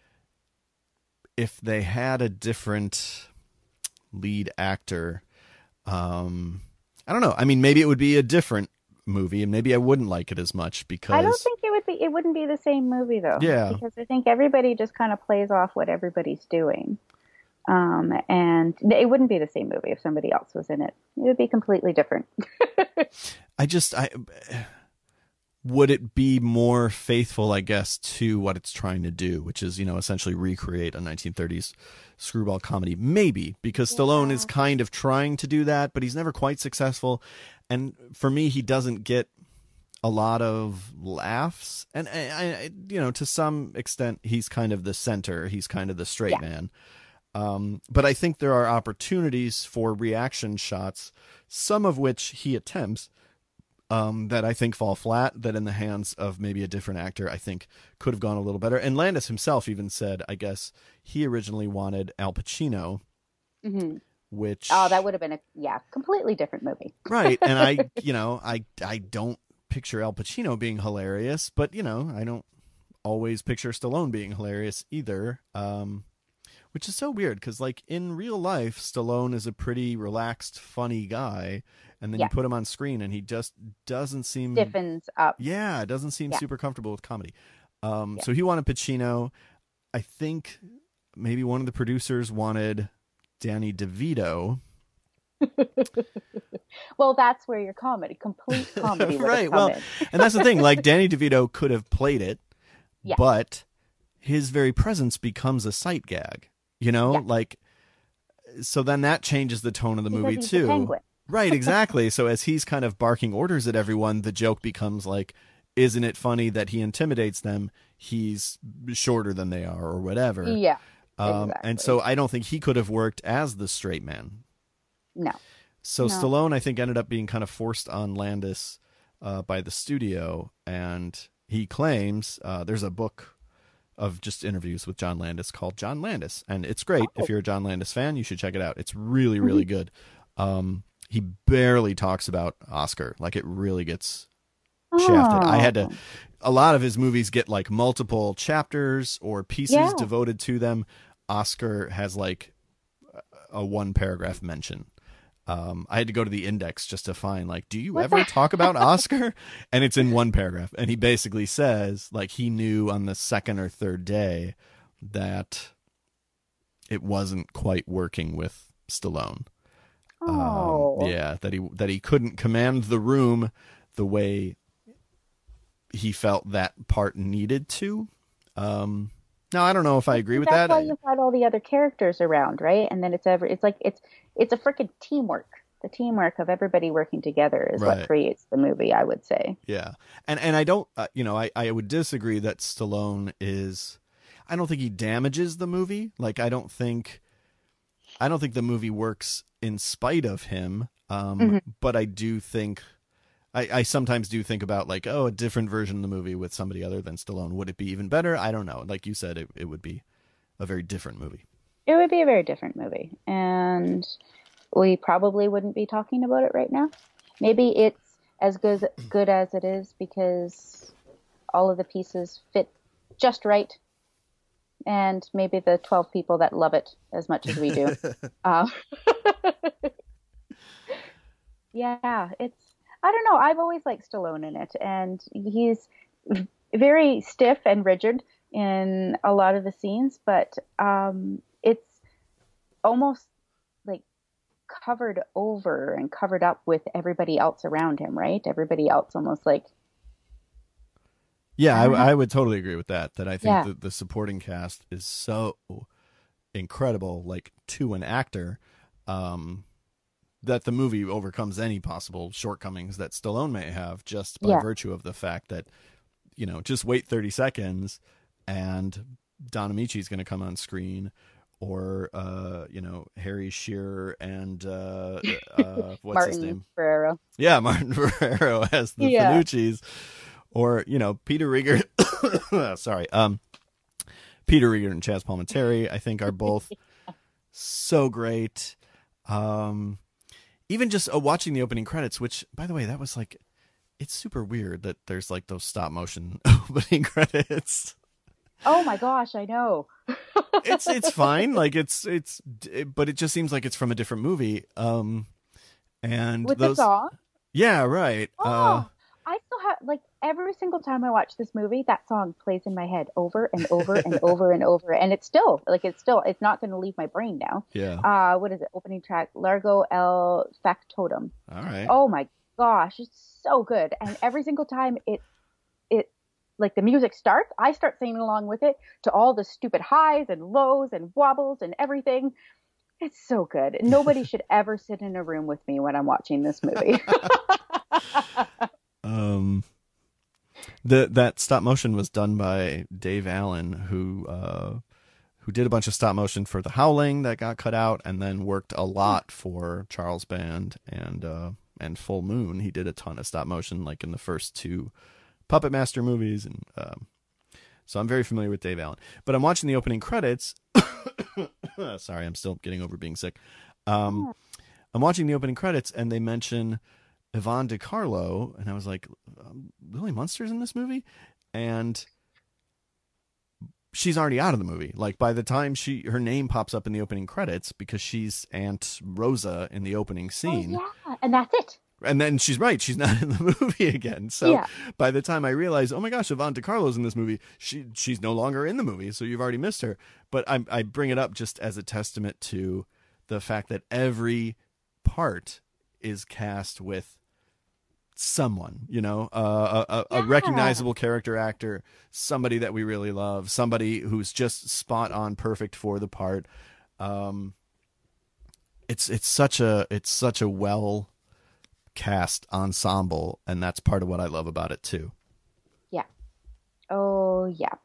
if they had a different lead actor, um, I don't know. I mean, maybe it would be a different movie, and maybe I wouldn't like it as much I don't because, think it would be, it wouldn't be the same movie though, yeah, because I think everybody just kind of plays off what everybody's doing. Um, and it wouldn't be the same movie if somebody else was in it. It would be completely different. I just I would it be more faithful, I guess, to what it's trying to do, which is, you know, essentially recreate a nineteen thirties screwball comedy. Maybe because Stallone is Yeah. kind of trying to do that, but he's never quite successful. And for me, he doesn't get a lot of laughs, and I, I, you know, to some extent, he's kind of the center. He's kind of the straight Yeah. man. Um, but I think there are opportunities for reaction shots, some of which he attempts, um, that I think fall flat, that in the hands of maybe a different actor, I think could have gone a little better. And Landis himself even said, I guess he originally wanted Al Pacino, Hmm. Oh, that which, would have been a, yeah, completely different movie. right. And I, you know, I, I don't picture Al Pacino being hilarious, but, you know, I don't always picture Stallone being hilarious either. Um, which is so weird because, like, in real life, Stallone is a pretty relaxed, funny guy, and then you Yes. put him on screen, and he just doesn't seem, Stiffens up. yeah, doesn't seem Yeah. super comfortable with comedy. Um, Yeah. so he wanted Pacino. I think maybe one of the producers wanted Danny DeVito. Well, that's where your comedy, complete comedy would have Right. come Well, in. and that's the thing. Like, Danny DeVito could have played it, Yes. but his very presence becomes a sight gag. You know, Yes. like, so then that changes the tone of the Because movie he's the too. penguin. Right, exactly. So as he's kind of barking orders at everyone, the joke becomes like, isn't it funny that he intimidates them? He's shorter than they are or whatever. Yeah. Um, and Exactly. so I don't think he could have worked as the straight man. No. So No. Stallone, I think, ended up being kind of forced on Landis uh, by the studio. And he claims, uh, there's a book of just interviews with John Landis called John Landis. And it's great. Oh. If you're a John Landis fan, you should check it out. It's really, really good. Um, he barely talks about Oscar. Like, it really gets shafted. I had to, Oh. a lot of his movies get like multiple chapters or pieces Yeah. devoted to them. Oscar has like a one paragraph mention. Um, I had to go to the index just to find, like, do you What ever the? talk about Oscar? And it's in one paragraph. And he basically says, like, he knew on the second or third day that it wasn't quite working with Stallone. Um, Oh. yeah, that he that he couldn't command the room the way he felt that part needed to. Um, now I don't know if I agree with That's that. why I, you had all the other characters around, right? And then it's ever it's like it's it's a freaking teamwork. The teamwork of everybody working together is what right. creates the movie, I would say. Yeah, and and I don't, uh, you know, I I would disagree that Stallone is. I don't think he damages the movie. Like, I don't think, I don't think the movie works in spite of him. Um, Hmm. but I do think, I, I sometimes do think about, like, oh, a different version of the movie with somebody other than Stallone. Would it be even better? I don't know. Like you said, it, it would be a very different movie. It would be a very different movie. And we probably wouldn't be talking about it right now. Maybe it's as good good as it is because all of the pieces fit just right, and maybe the twelve people that love it as much as we do. Uh, yeah, it's I don't know. I've always liked Stallone in it, and he's very stiff and rigid in a lot of the scenes, but um, it's almost like covered over and covered up with everybody else around him, right? Everybody else almost like, Yeah, I don't know. I, I would totally agree with that. That I think Yeah. that the supporting cast is so incredible, like to an actor, um, that the movie overcomes any possible shortcomings that Stallone may have just by Yeah. virtue of the fact that, you know, just wait thirty seconds and Don Amici's going to come on screen, or, uh, you know, Harry Shearer and, uh, uh, what's his Martin name? Ferrero. Yeah, Martin Ferrero as the Yeah. Finucci's, or, you know, Peter Rieger. Sorry. Um, Peter Rieger and Chaz Palminteri, I think, are both so great. Um, even just uh, watching the opening credits, which, by the way, that was like, it's super weird that there's like those stop motion opening credits. Oh my gosh, I know. It's it's fine, like it's it's, it, but it just seems like it's from a different movie. Um, and With the those, song. yeah, right. Uh, Oh, I still have like every single time I watch this movie, that song plays in my head over and over and over and over, and it's still like it's still it's not going to leave my brain now. yeah. Uh, what is it? Opening track, Largo El Factotum. All right. Oh my gosh, it's so good, and every single time it it like the music starts, I start singing along with it to all the stupid highs and lows and wobbles and everything. It's so good. Nobody should ever sit in a room with me when I'm watching this movie. um, the that stop motion was done by Dave Allen, who uh, who did a bunch of stop motion for The Howling that got cut out, and then worked a lot for Charles Band and uh, and Full Moon. He did a ton of stop motion, like in the first two Puppet Master movies, and um, so I'm very familiar with Dave Allen. But I'm watching the opening credits. Sorry, I'm still getting over being sick. Um, I'm watching the opening credits, and they mention Yvonne DiCarlo, and I was like, um, Lily Munster's in this movie? And she's already out of the movie. Like, by the time she her name pops up in the opening credits, because she's Aunt Rosa in the opening scene. Oh, yeah, and that's it. And then she's right, she's not in the movie again. So Yeah. by the time I realize, oh my gosh, Yvonne DiCarlo's in this movie, she she's no longer in the movie, so you've already missed her. But I I bring it up just as a testament to the fact that every part is cast with someone, you know, uh, a, a, Yeah. a recognizable character actor, somebody that we really love, somebody who's just spot on perfect for the part. Um, it's it's such a it's such a well cast ensemble, and that's part of what I love about it too. Yeah. Oh, yeah.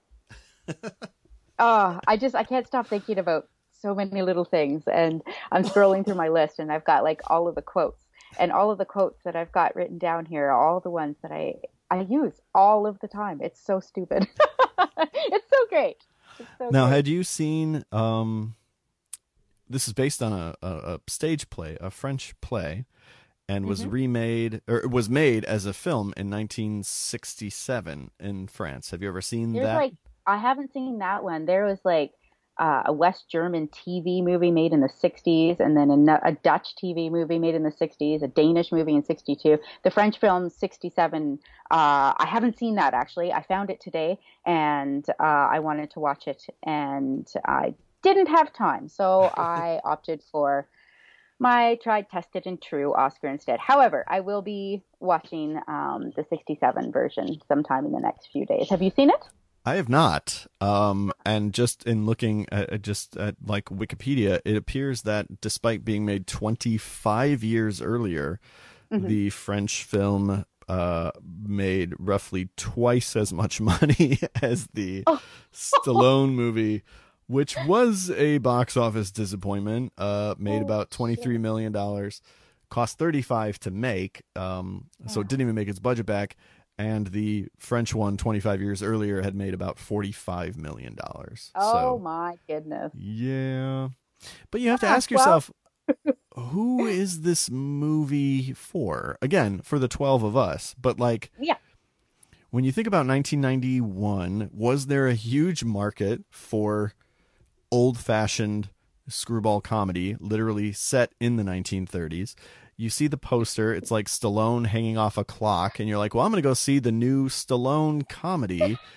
Oh, I just I can't stop thinking about so many little things, and I'm scrolling through my list, and I've got like all of the quotes, and all of the quotes that I've got written down here are all the ones that I I use all of the time. It's so stupid. It's so great. It's so Now, great. had you seen um this is based on a, a, a stage play, a French play, and was Mhm. remade, or was made as a film in nineteen sixty-seven in France. Have you ever seen There's that? like I haven't seen that one. There was like uh, a West German T V movie made in the sixties, and then a, Nu- a Dutch T V movie made in the sixties, a Danish movie in sixty-two, the French film sixty-seven. Uh, I haven't seen that actually. I found it today, and uh, I wanted to watch it, and I didn't have time, so I opted for my tried, tested, and true Oscar instead. However, I will be watching um, the sixty-seven version sometime in the next few days. Have you seen it? I have not. Um, and just in looking at at just at like Wikipedia, it appears that despite being made twenty-five years earlier, Mhm. the French film uh, made roughly twice as much money as the Oh. Stallone movie, which was a box office disappointment. Uh, made Oh, about twenty-three million dollars, cost thirty-five to make. Um, so it didn't even make its budget back. And the French one, twenty-five years earlier, had made about forty-five million dollars. Oh So, my goodness. yeah. But you have to Ah, ask well- yourself, who is this movie for? Again, for the twelve of us. But, like, Yeah. when you think about nineteen ninety-one, was there a huge market for old-fashioned screwball comedy, literally set in the nineteen thirties? You see the poster, it's like Stallone hanging off a clock, and you're like, well, I'm going to go see the new Stallone comedy.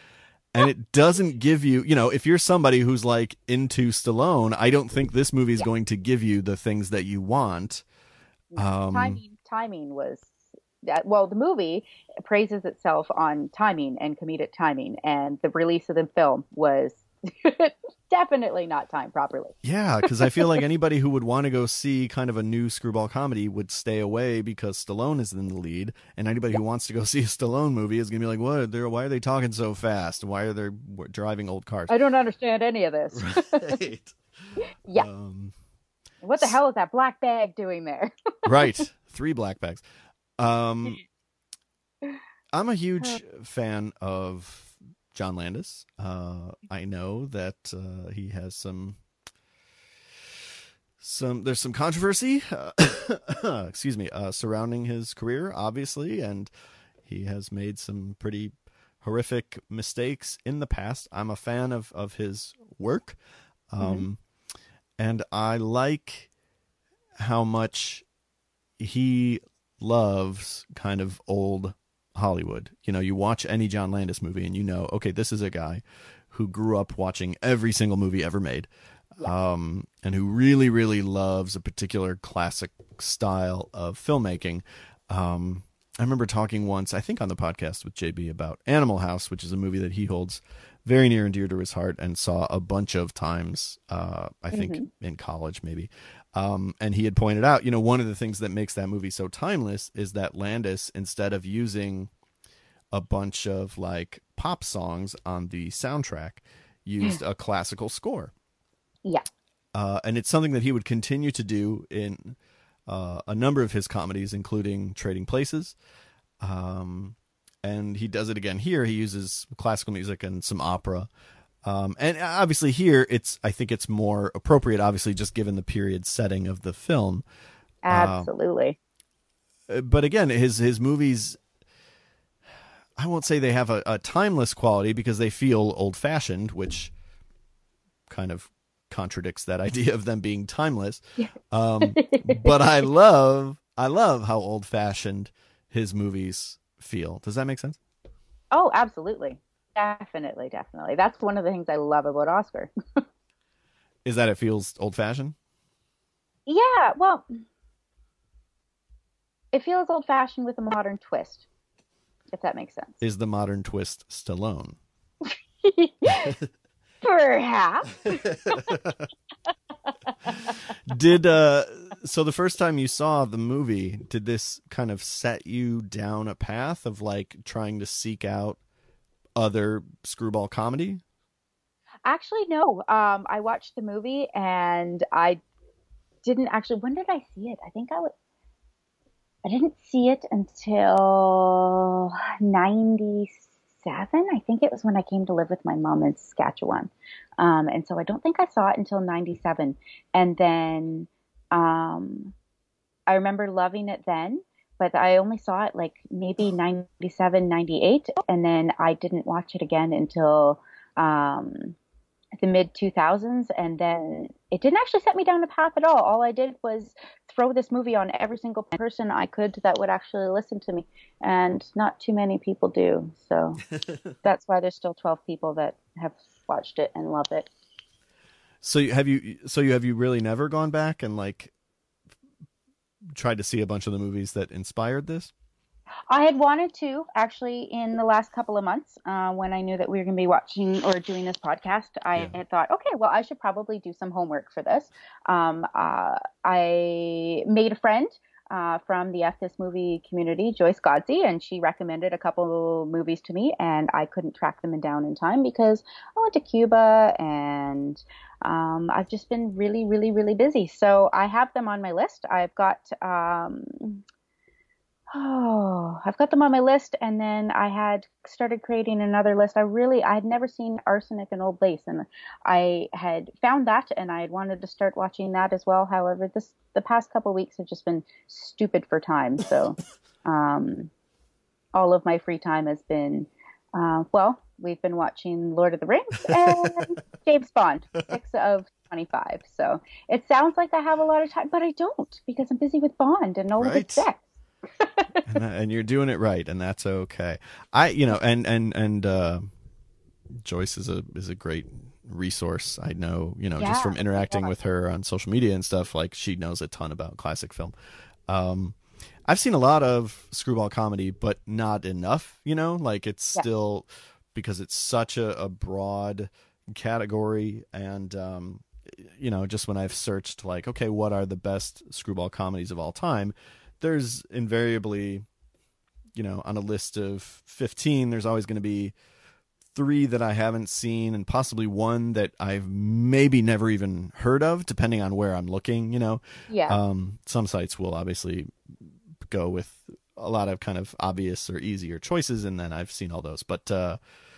And it doesn't give you, you know, if you're somebody who's like into Stallone, I don't think this movie is Yeah. going to give you the things that you want. No. Um, Timing timing was that well, the movie praises itself on timing and comedic timing, and the release of the film was definitely not timed properly. yeah, because I feel like anybody who would want to go see kind of a new screwball comedy would stay away because Stallone is in the lead, and anybody Yeah. who wants to go see a Stallone movie is going to be like, "What? They're why are they talking so fast? Why are they w- driving old cars?" I don't understand any of this. Right. Yeah. Um, What the hell is that black bag doing there? right. Three black bags. Um, I'm a huge fan of John Landis. Uh, I know that uh, he has some some there's some controversy, uh, excuse me, uh, surrounding his career, obviously, and he has made some pretty horrific mistakes in the past. I'm a fan of of his work, um, mm-hmm. and I like how much he loves kind of old Hollywood. You know, you watch any John Landis movie and you know, okay, this is a guy who grew up watching every single movie ever made, Yeah. um, and who really, really loves a particular classic style of filmmaking. Um, I remember talking once, I think on the podcast with J B, about Animal House, which is a movie that he holds very near and dear to his heart and saw a bunch of times, uh, I think mm-hmm. in college maybe. Um, and he had pointed out, you know, one of the things that makes that movie so timeless is that Landis, instead of using a bunch of like pop songs on the soundtrack, used a classical score. Yeah. Uh, and it's something that he would continue to do in uh, a number of his comedies, including Trading Places. Um, and he does it again here. He uses classical music and some opera. Um, and obviously here it's, I think it's more appropriate, obviously, just given the period setting of the film. Absolutely. Uh, but again, his, his movies, I won't say they have a, a timeless quality because they feel old fashioned, which kind of contradicts that idea of them being timeless. Yeah. Um, but I love, I love how old fashioned his movies feel. Does that make sense? Oh, absolutely. Definitely, definitely. That's one of the things I love about Oscar. Is that it feels old-fashioned? Yeah, well, it feels old-fashioned with a modern twist, if that makes sense. Is the modern twist Stallone? Perhaps. Did uh so the first time you saw the movie, did this kind of set you down a path of like trying to seek out other screwball comedy? Actually, no. Um, I watched the movie and I didn't actually. When did I see it? I think I would. I didn't see it until ninety-seven. I think it was when I came to live with my mom in Saskatchewan, um, and so I don't think I saw it until ninety-seven. And then um, I remember loving it then. But I only saw it like maybe ninety-seven, ninety-eight, and then I didn't watch it again until um, the mid two thousands, and then it didn't actually set me down a path at all. All I did was throw this movie on every single person I could that would actually listen to me, and not too many people do. So that's why there's still twelve people that have watched it and love it. So have you? So you have you really never gone back and like tried to see a bunch of the movies that inspired this? I had wanted to actually in the last couple of months uh, when I knew that we were going to be watching or doing this podcast. I yeah. had thought, okay, well, I should probably do some homework for this. Um, uh, I made a friend uh, from the F This Movie community, Joyce Godsey, and she recommended a couple movies to me, and I couldn't track them down in time because I went to Cuba and um, I've just been really, really, really busy. So I have them on my list. I've got... Um, Oh, I've got them on my list, and then I had started creating another list. I really, I had never seen Arsenic and Old Lace, and I had found that, and I had wanted to start watching that as well. However, this the past couple of weeks have just been stupid for time, so um, all of my free time has been, uh, well, we've been watching Lord of the Rings and James Bond, six of twenty-five. So it sounds like I have a lot of time, but I don't because I'm busy with Bond and all right. of its sex. and, and you're doing it right, and that's okay. I, you know, and and and uh, Joyce is a is a great resource. I know, you know, just Yeah. from Oh interacting God. with her on social media and stuff, like she knows a ton about classic film. Um, I've seen a lot of screwball comedy, but not enough, you know, like it's Yeah. still because it's such a, a broad category. And, um, you know, just when I've searched like, okay, what are the best screwball comedies of all time? There's invariably, you know, on a list of fifteen, there's always going to be three that I haven't seen and possibly one that I've maybe never even heard of, depending on where I'm looking, you know. Yeah. Um, some sites will obviously go with a lot of kind of obvious or easier choices, and then I've seen all those. But uh,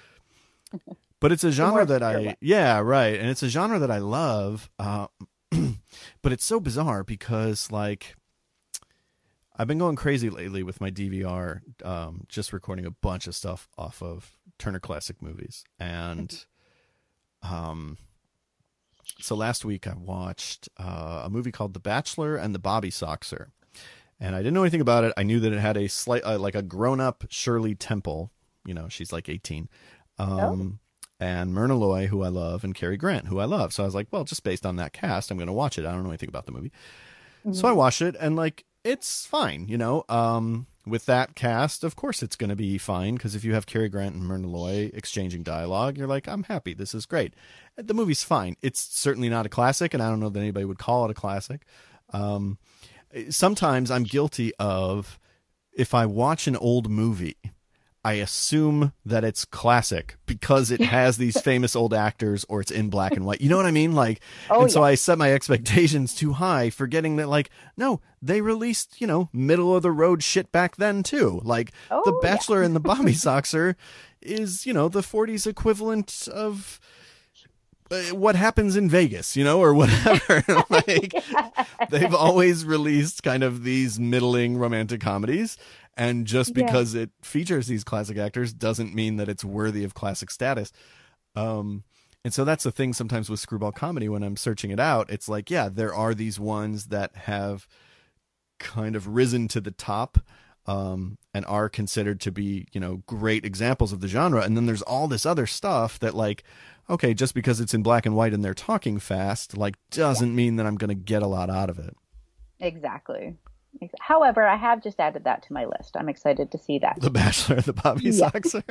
but it's a The more genre that obscure I one. yeah, right. And it's a genre that I love. Uh, but it's so bizarre because like I've been going crazy lately with my D V R, um, just recording a bunch of stuff off of Turner Classic Movies. And um, so last week I watched uh, a movie called The Bachelor and the Bobby Soxer. And I didn't know anything about it. I knew that it had a slight, uh, like a grown up Shirley Temple. You know, she's like eighteen. Oh. Um, and Myrna Loy, who I love, and Cary Grant, who I love. So I was like, well, just based on that cast, I'm going to watch it. I don't know anything about the movie. So I Hmm. watched it, and like it's fine, you know. Um, with that cast, of course it's going to be fine because if you have Cary Grant and Myrna Loy exchanging dialogue, you're like, I'm happy. This is great. The movie's fine. It's certainly not a classic, and I don't know that anybody would call it a classic. Um, sometimes I'm guilty of if I watch an old movie, I assume that it's classic because it has these famous old actors or it's in black and white. You know what I mean? Like, Oh and so yeah. I set my expectations too high, forgetting that, like, no, they released, you know, middle of the road shit back then too. Like, The Oh yeah. Bachelor and the Bobby Soxer is, you know, the forties equivalent of uh, what happens in Vegas, you know, or whatever. Like, they've always released kind of these middling romantic comedies. And just Yeah. because it features these classic actors doesn't mean that it's worthy of classic status. Um, and so that's the thing sometimes with screwball comedy when I'm searching it out. It's like, yeah, there are these ones that have kind of risen to the top um, and are considered to be, you know, great examples of the genre. And then there's all this other stuff that, like, okay, just because it's in black and white and they're talking fast, like, Yeah. doesn't mean that I'm going to get a lot out of it. Exactly. Ex- However, I have just added that to my list. I'm excited to see that. The Bachelor, the Bobby Yeah. Soxer.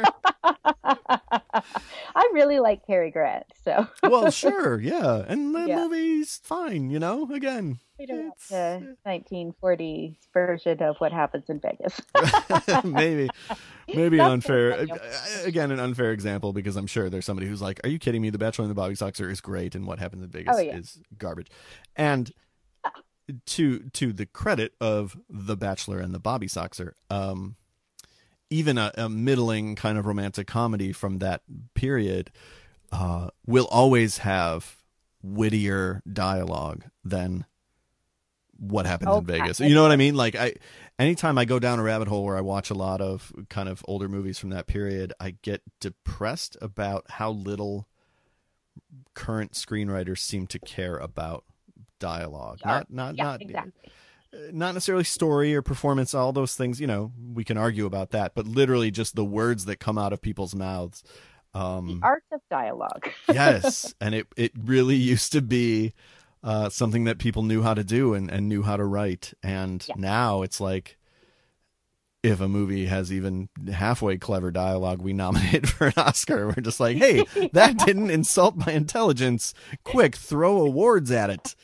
I really like Cary Grant, so Well, sure, yeah, and the yeah. movie's fine, you know. Again, We don't want it's the nineteen forties version of what happens in Vegas. maybe maybe an That's so unfair funny. again an unfair example because I'm sure there's somebody who's like, "Are you kidding me? The Bachelor and the Bobby Soxer is great, and what happens in Oh Vegas yeah. is garbage." And to to the credit of the Bachelor and the Bobby Soxer, um, even a, a middling kind of romantic comedy from that period uh, will always have wittier dialogue than what happens Oh in Vegas. yeah. You know what I mean? Like I, anytime I go down a rabbit hole where I watch a lot of kind of older movies from that period, I get depressed about how little current screenwriters seem to care about dialogue. Art. Not, not, Yeah, not, exactly. not necessarily story or performance. All those things, you know, we can argue about that, but literally just the words that come out of people's mouths. The Um, art of dialogue. yes, and it it really used to be uh, something that people knew how to do and, and knew how to write. And Yeah. now it's like if a movie has even halfway clever dialogue, we nominate it for an Oscar. We're just like, hey, that didn't insult my intelligence. Quick, throw awards at it.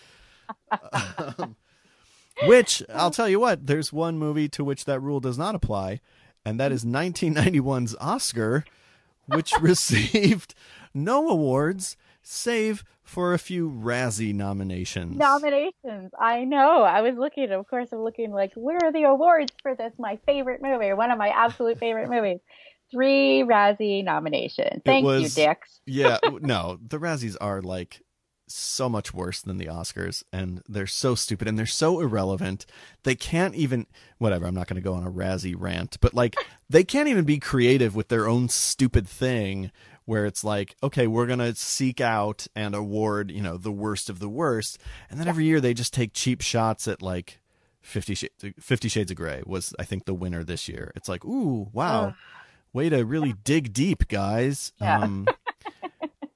Um, which I'll tell you what, there's one movie to which that rule does not apply, and that is nineteen ninety-one's Oscar, which received no awards save for a few Razzie nominations. Nominations. I know. I was looking, of course, I'm looking like, where are the awards for this? My favorite movie, one of my absolute favorite movies. Three Razzie nominations. It Thank you, was, Dix. yeah, no, the Razzies are like so much worse than the Oscars, and they're so stupid and they're so irrelevant. They can't even, whatever, I'm not going to go on a Razzie rant, but like they can't even be creative with their own stupid thing where it's like, okay, we're going to seek out and award, you know, the worst of the worst. And then every year they just take cheap shots at like Fifty Shades, Fifty Shades of Grey was, I think, the winner this year. It's like, ooh, wow. Ugh. Way to really dig deep, guys. Yeah. Um,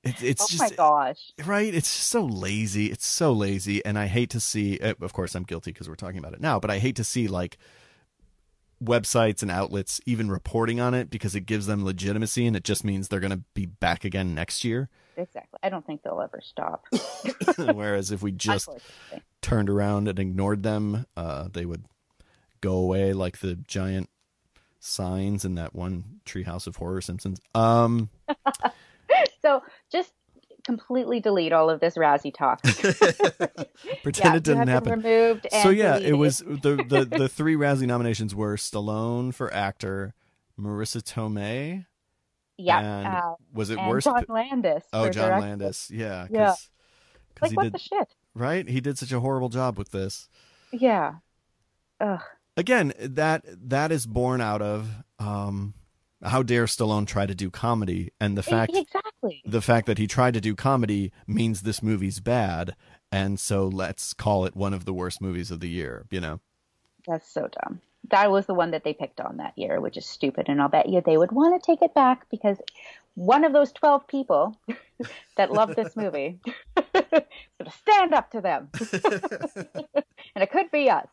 It, it's Oh my just gosh. right. It's just so lazy. It's so lazy, and I hate to see. Of course, I'm guilty because we're talking about it now, but I hate to see like websites and outlets even reporting on it because it gives them legitimacy, and it just means they're going to be back again next year. Exactly. I don't think they'll ever stop. Whereas if we just turned around and ignored them, uh, they would go away like the giant signs in that one Treehouse of Horror Simpsons. Um, so just completely delete all of this Razzie talk. Pretend yeah, it didn't happen. Removed and so yeah, deleted. it was the, the the three Razzie nominations were Stallone for actor, Marissa Tomei. Yeah, and uh, was it and worse? John Landis. Oh, John director. Landis. Yeah, yeah. Cause, cause like he what did, the shit? Right? He did such a horrible job with this. Yeah. Ugh. Again, that that is born out of um, how dare Stallone try to do comedy, and the fact exactly the fact that he tried to do comedy means this movie's bad, and so let's call it one of the worst movies of the year. You know. That's so dumb. That was the one that they picked on that year, which is stupid. And I'll bet you they would want to take it back because one of those twelve people that love this movie is going to stand up to them. And it could be us.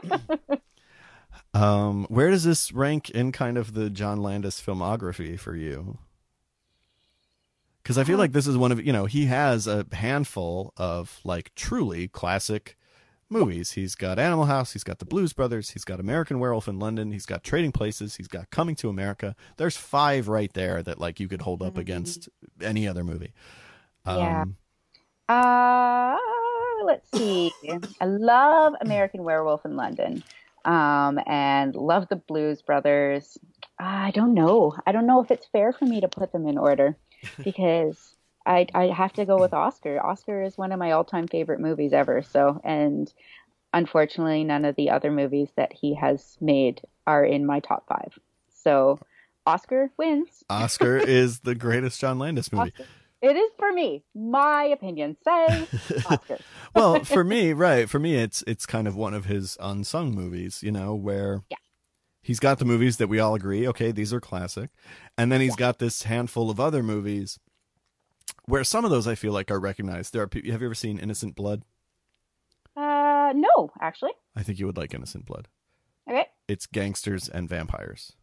um, where does this rank in kind of the John Landis filmography for you? Because I feel like this is one of, you know, he has a handful of like truly classic movies. He's got Animal House, he's got The Blues Brothers, he's got American Werewolf in London, he's got Trading Places, he's got Coming to America. There's five right there that like you could hold up mm-hmm. against any other movie. Yeah. Um, uh, let's see. I love American Werewolf in London, um, and love The Blues Brothers. I don't know. I don't know if it's fair for me to put them in order because I I have to go with Oscar. Oscar is one of my all-time favorite movies ever. So, and unfortunately, none of the other movies that he has made are in my top five. So, Oscar wins. Oscar is the greatest John Landis movie. Oscar. It is for me. My opinion says Oscar. Well, for me, right? For me, it's it's kind of one of his unsung movies. You know, where yeah. he's got the movies that we all agree, okay, these are classic, and then he's yeah. got this handful of other movies. Where some of those I feel like are recognized. There are. Have you ever seen Innocent Blood? Uh, no, actually. I think you would like Innocent Blood. Okay. It's gangsters and vampires,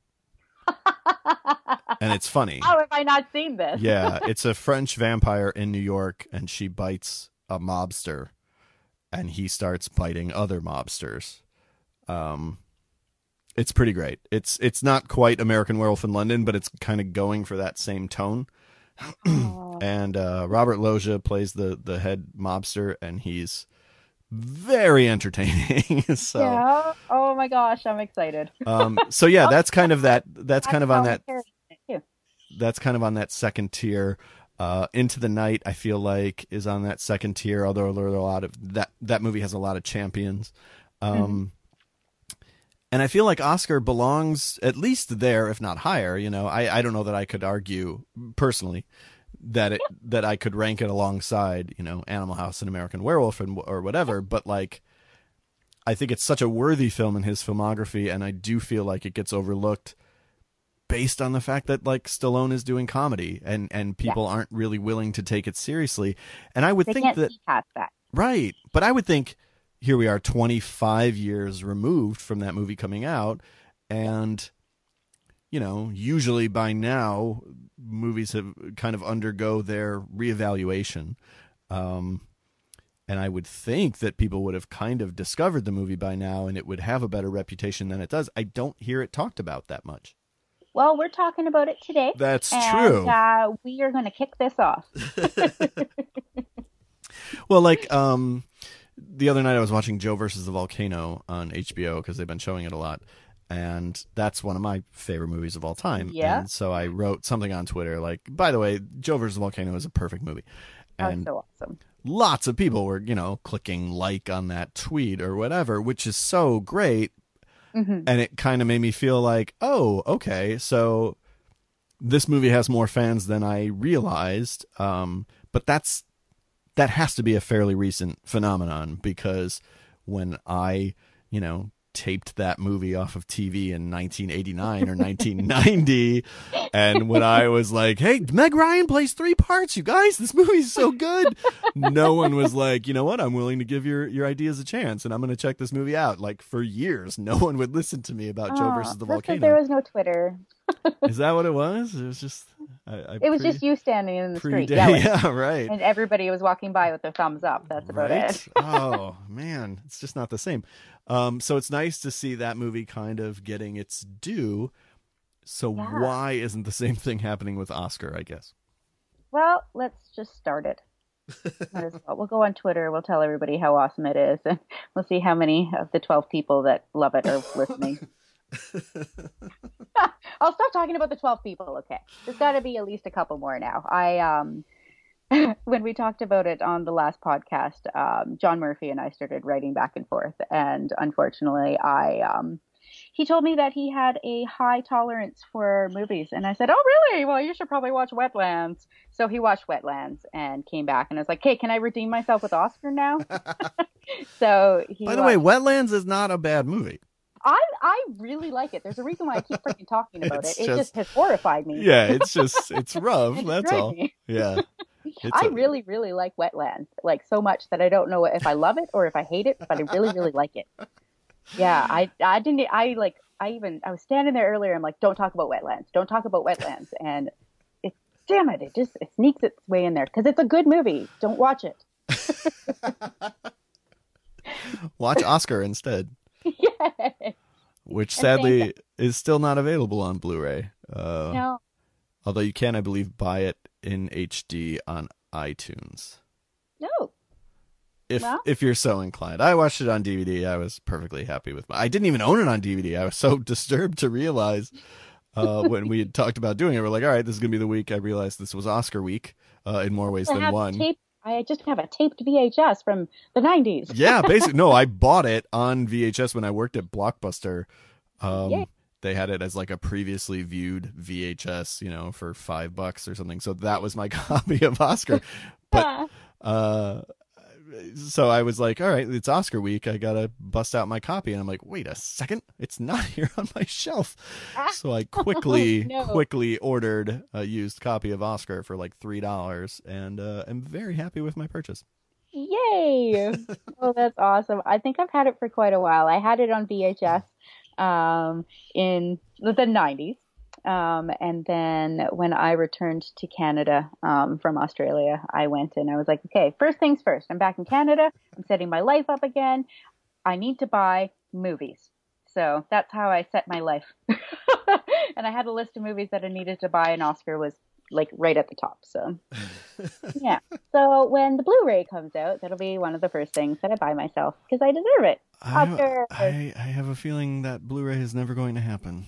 and it's funny. How have I not seen this? Yeah, it's a French vampire in New York, and she bites a mobster, and he starts biting other mobsters. Um, it's pretty great. It's it's not quite American Werewolf in London, but it's kind of going for that same tone. Oh. And uh, Robert Loggia plays the the head mobster, and he's very entertaining. so, yeah. Oh my gosh, I'm excited. um. So yeah, that's kind of that. That's kind of on that. That's kind of on that second tier. Uh, Into the Night, I feel like, is on that second tier. Although there are a lot of that. That movie has a lot of champions. Um. Mm-hmm. And I feel like Oscar belongs at least there, if not higher. You know, I, I don't know that I could argue personally that it that I could rank it alongside, you know, Animal House and American Werewolf and or whatever. But like, I think it's such a worthy film in his filmography, and I do feel like it gets overlooked based on the fact that like Stallone is doing comedy, and and people yeah. aren't really willing to take it seriously. And I would they think can't that, see past that, right? But I would think. Here we are twenty-five years removed from that movie coming out. And, you know, usually by now movies have kind of undergo their reevaluation. Um, and I would think that people would have kind of discovered the movie by now and it would have a better reputation than it does. I don't hear it talked about that much. Well, we're talking about it today. That's and, true. Uh, we are going to kick this off. Well, like, um, the other night I was watching Joe versus the Volcano on H B O because they've been showing it a lot. And that's one of my favorite movies of all time. Yeah. And so I wrote something on Twitter like, by the way, Joe versus the Volcano is a perfect movie. And oh, so awesome. Lots of people were, you know, clicking like on that tweet or whatever, which is so great. Mm-hmm. And it kind of made me feel like, oh, okay, so this movie has more fans than I realized. Um, but that's that has to be a fairly recent phenomenon because when I, you know, taped that movie off of T V in nineteen eighty-nine or nineteen ninety. And when I was like, hey, Meg Ryan plays three parts, you guys, this movie's so good. No one was like, you know what? I'm willing to give your, your ideas a chance and I'm going to check this movie out. Like for years, no one would listen to me about Joe Oh, versus the that's 'cause volcano. there was no Twitter. Is that what it was? It was just, I, I It was pre- just you standing in the street pre-day- yelling. Yeah, right. And everybody was walking by with their thumbs up. That's about Right? it. Oh man, it's just not the same. Um, so it's nice to see that movie kind of getting its due. So Yeah. why isn't the same thing happening with Oscar, I guess? Well, let's just start it. Might as well. We'll go on Twitter. We'll tell everybody how awesome it is. And we'll see how many of the twelve people that love it are listening. I'll stop talking about the twelve people. Okay. There's got to be at least a couple more now. I, um, when we talked about it on the last podcast, um, John Murphy and I started writing back and forth. And unfortunately, I, um, he told me that he had a high tolerance for movies. And I said, oh, really? Well, you should probably watch Wetlands. So he watched Wetlands and came back and I was like, hey, can I redeem myself with Oscar now? So he By the watched- way, Wetlands is not a bad movie. I I really like it. There's a reason why I keep freaking talking about It's it. It just- just, has horrified me. Yeah, it's just, it's rough. It That's destroyed all. me. Yeah. It's I a- really, really like Wetlands, like so much that I don't know if I love it or if I hate it, but I really, really like it. Yeah, I, I didn't, I like, I even, I was standing there earlier. I'm like, don't talk about Wetlands. Don't talk about Wetlands. And it, damn it, it just, it sneaks its way in there because it's a good movie. Don't watch it. Watch Oscar instead, Yeah. which And sadly thank is still not available on Blu-ray. Uh, No. Although you can, I believe, buy it in H D on iTunes. No. If Well. if you're so inclined. I watched it on D V D. I was perfectly happy with my I didn't even own it on D V D. I was so disturbed to realize uh, when we had talked about doing it, we're like, all right, this is going to be the week. I realized this was Oscar week uh, in more ways I than have one. tape. I just have a taped V H S from the nineties. Yeah, basically. No, I bought it on V H S when I worked at Blockbuster. Um, Yay. They had it as like a previously viewed V H S, you know, for five bucks or something. So that was my copy of Oscar. But uh, so I was like, all right, it's Oscar week. I got to bust out my copy. And I'm like, wait a second. It's not here on my shelf. So I quickly, No. quickly ordered a used copy of Oscar for like three dollars and uh, I'm very happy with my purchase. Yay! Oh, that's awesome. I think I've had it for quite a while. I had it on V H S um, in the nineties. Um, and then when I returned to Canada um, from Australia, I went and I was like, okay, first things first. I'm back in Canada. I'm setting my life up again. I need to buy movies. So that's how I set my life. And I had a list of movies that I needed to buy, and Oscar was like right at the top. So yeah. So when the Blu-ray comes out, that'll be one of the first things that I buy myself because I deserve it. I, Oscar. I, I have a feeling that Blu-ray is never going to happen.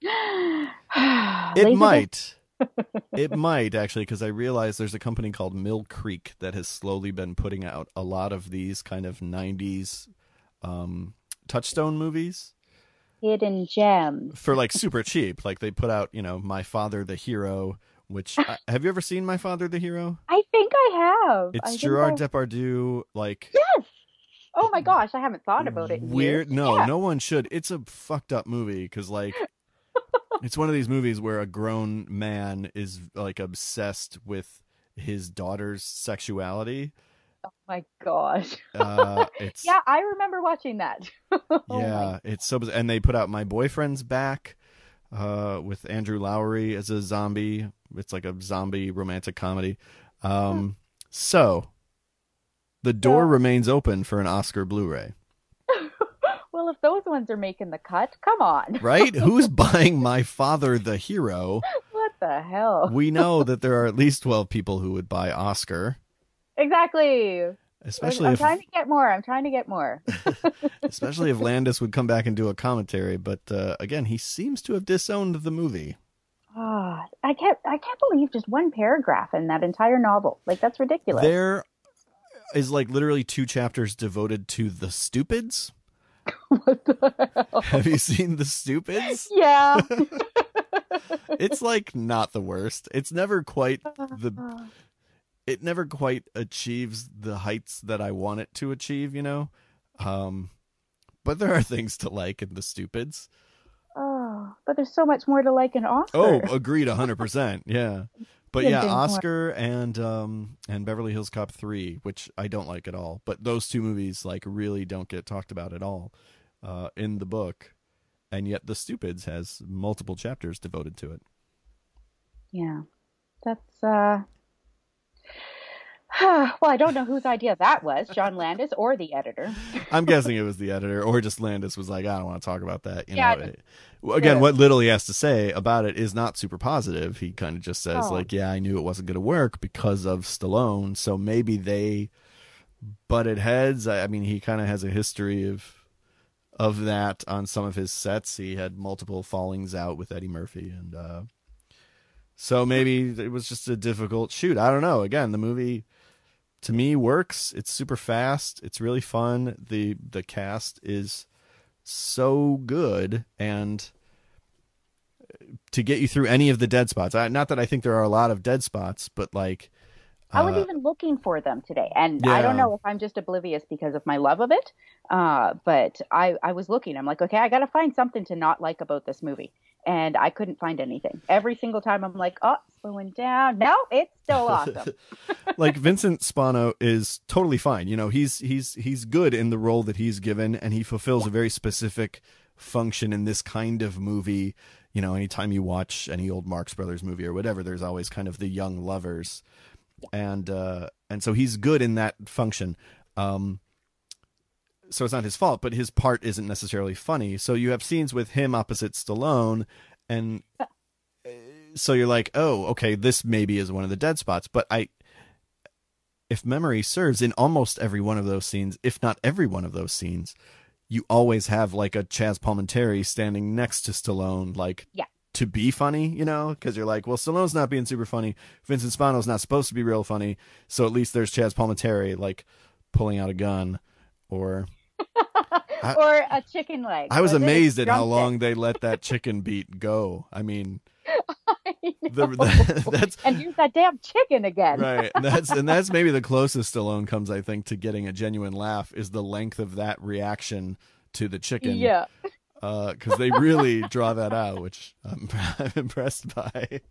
It It might. It might, actually, because I realize there's a company called Mill Creek that has slowly been putting out a lot of these kind of nineties um, touchstone movies Hidden gems. for like super cheap. Like they put out, you know, My Father the Hero, which I, have you ever seen My Father the Hero? I think I have. It's I think Gerard I- Depardieu, like Yes. Oh my gosh, I haven't thought about it. In weird. years. No, Yeah. no one should. It's a fucked up movie because like it's one of these movies where a grown man is like obsessed with his daughter's sexuality. Oh my gosh. Uh, it's Yeah, I remember watching that. Oh my- yeah, it's so biz- and they put out My Boyfriend's Back uh, with Andrew Lowry as a zombie. It's like a zombie romantic comedy. Um, so the door So- remains open for an Oscar Blu-ray. Well, if those ones are making the cut, come on. Right? Who's buying My Father the Hero? What the hell? We know that there are at least twelve people who would buy Oscar, Exactly. especially I'm if trying to get more. I'm trying to get more. especially if Landis would come back and do a commentary. But uh, again, he seems to have disowned the movie. Oh, I can't. I can't believe just one paragraph in that entire novel. Like that's ridiculous. There is like literally two chapters devoted to the stupids. What the hell? Have you seen the stupids? Yeah. It's like not the worst. It's never quite the it never quite achieves the heights that I want it to achieve, you know? Um but there are things to like in The Stupids. Oh, but there's so much more to like in Oh, Oscar. agreed, a hundred percent. Yeah, but Million yeah, things more. Oscar and um and Beverly Hills Cop three, which I don't like at all. But those two movies like really don't get talked about at all uh, in the book, and yet The Stupids has multiple chapters devoted to it. Yeah, that's uh. Well, I don't know whose idea that was, John Landis or the editor. I'm guessing it was the editor, or just Landis was like, I don't want to talk about that. You Yeah, know, just, Well, again, yeah. what little he has to say about it is not super positive. He kind of just says, Oh, like, yeah, I knew it wasn't going to work because of Stallone. So maybe they butted heads. I, I mean, he kind of has a history of of that on some of his sets. He had multiple fallings out with Eddie Murphy, and uh, so maybe it was just a difficult shoot. I don't know. Again, the movie to me works. It's super fast. It's really fun. the The cast is so good, and to get you through any of the dead spots. I, not that I think there are a lot of dead spots, but like, I was uh, even looking for them today, and I don't yeah, know if I'm just oblivious because of my love of it. Uh, but I, I was looking. I'm like, okay, I got to find something to not like about this movie, and I couldn't find anything. Every single time, I'm like, oh, slowing down. No, it's still awesome. like Vincent Spano is totally fine. You know, he's he's he's good in the role that he's given, and he fulfills Yeah, a very specific function in this kind of movie. You know, anytime you watch any old Marx Brothers movie or whatever, there's always kind of the young lovers, and uh, and so he's good in that function. Um, so it's not his fault, but his part isn't necessarily funny. So you have scenes with him opposite Stallone, and so you're like, oh, okay, this maybe is one of the dead spots. But I, if memory serves, in almost every one of those scenes, if not every one of those scenes, you always have like a Chaz Palminteri standing next to Stallone, like yeah, to be funny, you know, because you're like, well, Stallone's not being super funny. Vincent Spano's not supposed to be real funny. So at least there's Chaz Palminteri, like pulling out a gun, or I, or a chicken leg. I was Was it a amazed at how drumstick? long they let that chicken beat go. I mean, I the, know. the that's And here's that damn chicken again. right. And that's and that's maybe the closest Stallone comes, I think, to getting a genuine laugh is the length of that reaction to the chicken. Yeah. Because uh, they really draw that out, which I'm, I'm impressed by.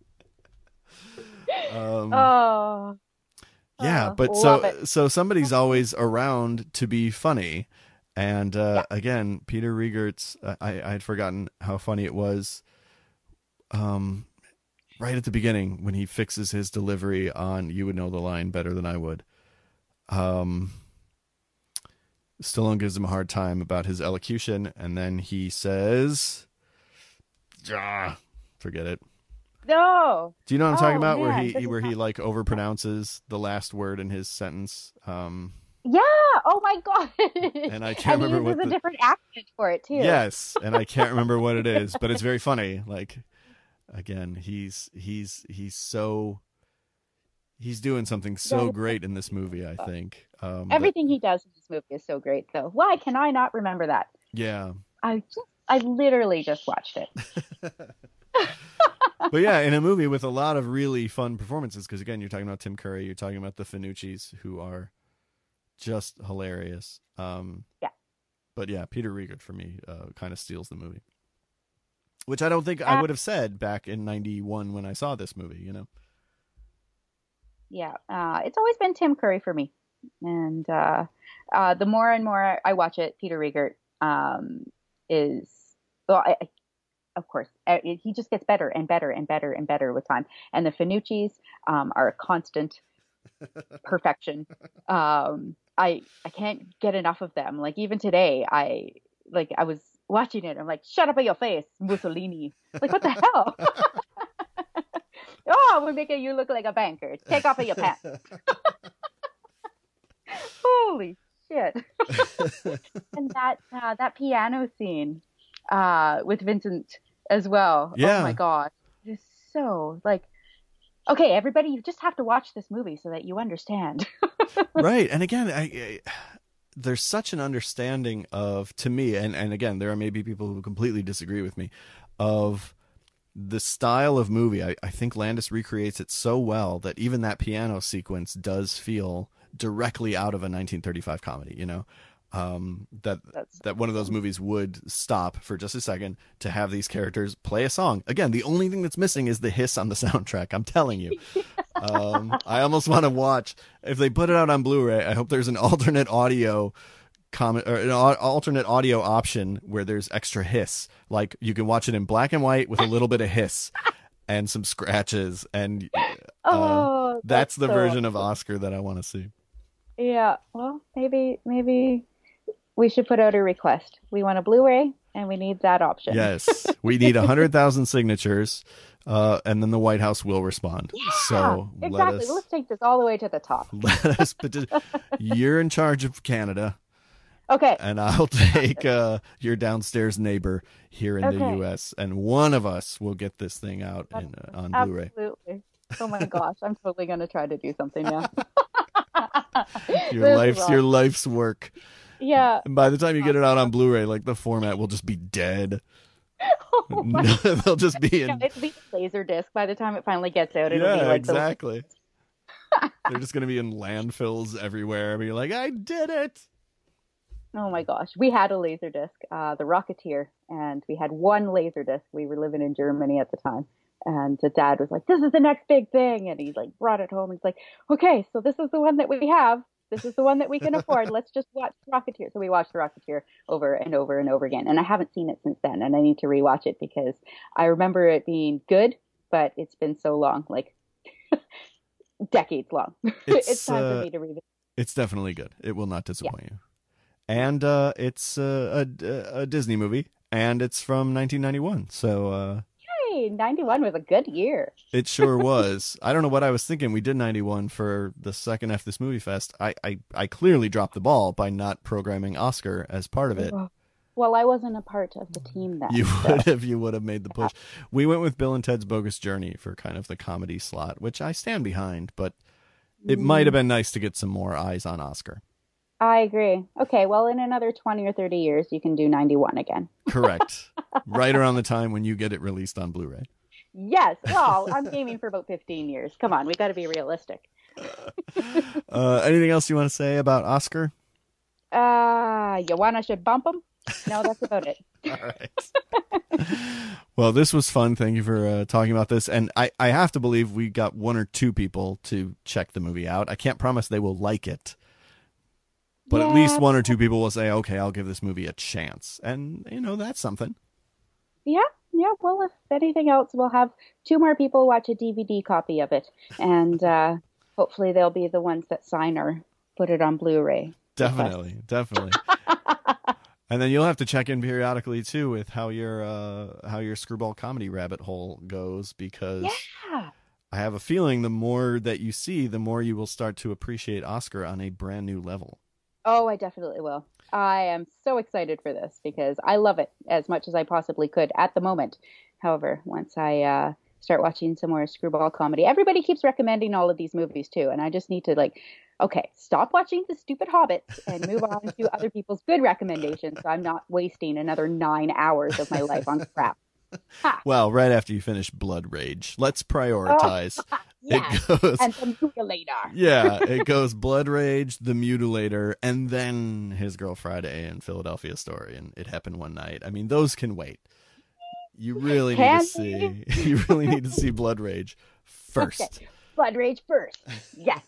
Um, Oh, yeah, oh, but love so it. so somebody's always around to be funny, and uh, Yeah. again, Peter Riegert's. Uh, I I had forgotten how funny it was. Um, right at the beginning when he fixes his delivery on "You would know the line better than I would." Um, Stallone gives him a hard time about his elocution, and then he says, ah, forget it. No. Do you know what I'm talking Oh about? Where man, he this is where he not. like overpronounces the last word in his sentence. Um, Yeah. Oh my God. and I can't And he remember uses what a the different accent for it too. yes, and I can't remember what it is, but it's very funny. Like again, he's he's he's so he's doing something so That is great in this movie. I think um, that everything he does in this movie is so great, though. Why can I not remember that? yeah. I just, I literally just watched it. But yeah, in a movie with a lot of really fun performances, because again, you're talking about Tim Curry, you're talking about the Finucci's, who are just hilarious. Um, Yeah. but yeah, Peter Riegert for me uh, kind of steals the movie, which I don't think I Uh, would have said back in ninety-one when I saw this movie. You know, yeah. Uh, it's always been Tim Curry for me, and uh, uh, the more and more I watch it, Peter Riegert um, is well. I, I- of course, uh, he just gets better and better and better and better with time. And the Finucci's um, are a constant perfection. Um, I I can't get enough of them. Like even today, I like I was watching it. I'm like, shut up in your face, Mussolini. Like what the hell? Oh, we're making you look like a banker. Take off of your pants. Holy shit! And that uh, that piano scene uh, with Vincent as well. Oh my yeah, god, it is so like. Okay, everybody, you just have to watch this movie so that you understand. right. And again, I, I there's such an understanding of to me, and and again, there are maybe people who completely disagree with me, of the style of movie. I, I think Landis recreates it so well that even that piano sequence does feel directly out of a nineteen thirty-five comedy, you know? Um, that That's that one of those movies would stop for just a second to have these characters play a song. Again, the only thing that's missing is the hiss on the soundtrack. I'm telling you. Um, I almost want to watch if they put it out on Blu-ray. I hope there's an alternate audio comment or an alternate audio option where there's extra hiss. Like you can watch it in black and white with a little bit of hiss and some scratches, and uh, oh, that's, that's the so version of awesome. Oscar that I want to see. Yeah. Well, maybe maybe we should put out a request. We want a Blu-ray, and we need that option. Yes, we need a hundred thousand signatures, uh, and then the White House will respond. Yeah, So exactly. let us Well, let's take this all the way to the top. let us. Peti- You're in charge of Canada, Okay. and I'll take uh, your downstairs neighbor here in Okay. the U S, and one of us will get this thing out in, uh, on Blu-ray. Absolutely. Oh my gosh, I'm totally going to try to do something now. Your This is life's awesome. your life's work. Yeah. And by the time you get it out on Blu-ray, like the format will just be dead. Oh my They'll just be God. in. It'll be a laser disc by the time it finally gets out. It'll be Yeah, like exactly. They're just gonna be in landfills everywhere. Be like, I did it. the. Oh my gosh, we had a laser disc, uh, the Rocketeer, and we had one laser disc. We were living in Germany at the time, and the dad was like, "This is the next big thing," and he like brought it home. And he's like, "Okay, so this is the one that we have. This is the one that we can afford. Let's just watch Rocketeer." So we watched the Rocketeer over and over and over again, and I haven't seen it since then, and I need to rewatch it because I remember it being good, but it's been so long, like decades long. It's, It's, time uh, for me to read it. It's definitely good. It will not disappoint you. And uh, it's uh, a a Disney movie, and it's from nineteen ninety-one. So uh, Hey, ninety-one was a good year. it sure was. I don't know what I was thinking. We did ninety-one for the second F This Movie Fest. I, I, I clearly dropped the ball by not programming Oscar as part of it. Well, I wasn't a part of the team then. You so. would have you would have made the push. We went with Bill and Ted's Bogus Journey for kind of the comedy slot, which I stand behind, but it Mm. might have been nice to get some more eyes on Oscar. I agree. Okay, well, in another twenty or thirty years, you can do ninety-one again. Correct. Right around the time when you get it released on Blu-ray. Yes. Well, I'm aiming for about fifteen years. Come on, we got to be realistic. Uh, anything else you want to say about Oscar? Uh, you want I should bump them? No, that's about it. All right. Well, this was fun. Thank you for uh, talking about this. And I, I have to believe we got one or two people to check the movie out. I can't promise they will like it. But at Yeah. least one or two people will say, okay, I'll give this movie a chance. And, you know, that's something. Yeah, yeah. Well, if anything else, we'll have two more people watch a D V D copy of it, and uh, hopefully they'll be the ones that sign or put it on Blu-ray. Definitely, definitely. And then you'll have to check in periodically too with how your uh, how your screwball comedy rabbit hole goes, because Yeah. I have a feeling the more that you see, the more you will start to appreciate Oscar on a brand new level. Oh, I definitely will. I am so excited for this because I love it as much as I possibly could at the moment. However, once I uh, start watching some more screwball comedy, everybody keeps recommending all of these movies too, and I just need to like, okay, stop watching the stupid Hobbits and move on to other people's good recommendations, so I'm not wasting another nine hours of my life on crap. Ha. Well, right after you finish Blood Rage, let's prioritize. Yeah, It goes, and the Mutilator. yeah, it goes Blood Rage, The Mutilator, and then His Girl Friday and Philadelphia Story, and It Happened One Night. I mean, those can wait. You really need Can to see. You really need to see Blood Rage first. Okay. Blood Rage first. Yes.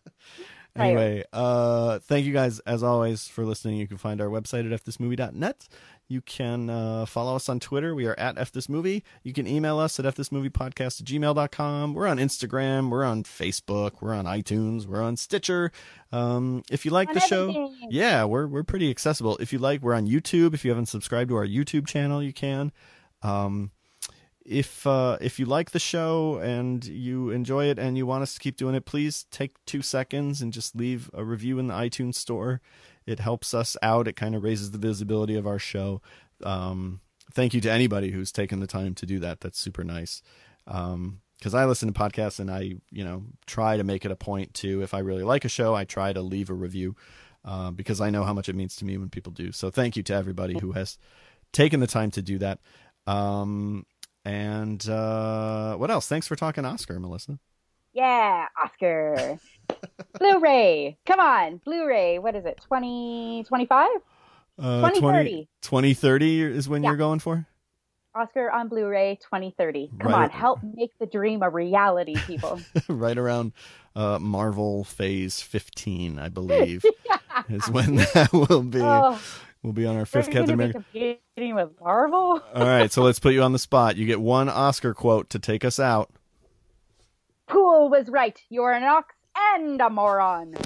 Anyway, uh, thank you guys, as always, for listening. You can find our website at f this movie dot net. You can uh, follow us on Twitter. We are at fthismovie. You can email us at f this movie podcast at gmail dot com. We're on Instagram. We're on Facebook. We're on iTunes. We're on Stitcher. Um, if you like On the show, everything. yeah, we're we're pretty accessible. If you like, we're on YouTube. If you haven't subscribed to our YouTube channel, you can. Um, If uh, if you like the show and you enjoy it and you want us to keep doing it, please take two seconds and just leave a review in the iTunes store. It helps us out. It kind of raises the visibility of our show. Um, thank you to anybody who's taken the time to do that. That's super nice. Um, because I listen to podcasts and I, you know, try to make it a point to, if I really like a show, I try to leave a review uh, because I know how much it means to me when people do. So thank you to everybody who has taken the time to do that. Um, And uh, what else? Thanks for talking Oscar, Melissa. Yeah, Oscar. Blu-ray. Come on, Blu-ray. What is it? twenty twenty-five? Uh, twenty twenty thirty. twenty thirty is when Yeah, you're going for? Oscar on Blu-ray twenty thirty. Come Right, on, help make the dream a reality, people. right around uh, Marvel Phase fifteen, I believe, Yeah. is when that will be. Oh, We'll be on our we're fifth going Captain to be America. competing with Marvel? All right, so let's put you on the spot. You get one Oscar quote to take us out. Poole was right. You're an ox and a moron.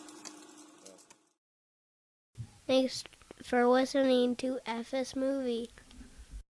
Thanks for listening to F S Movie.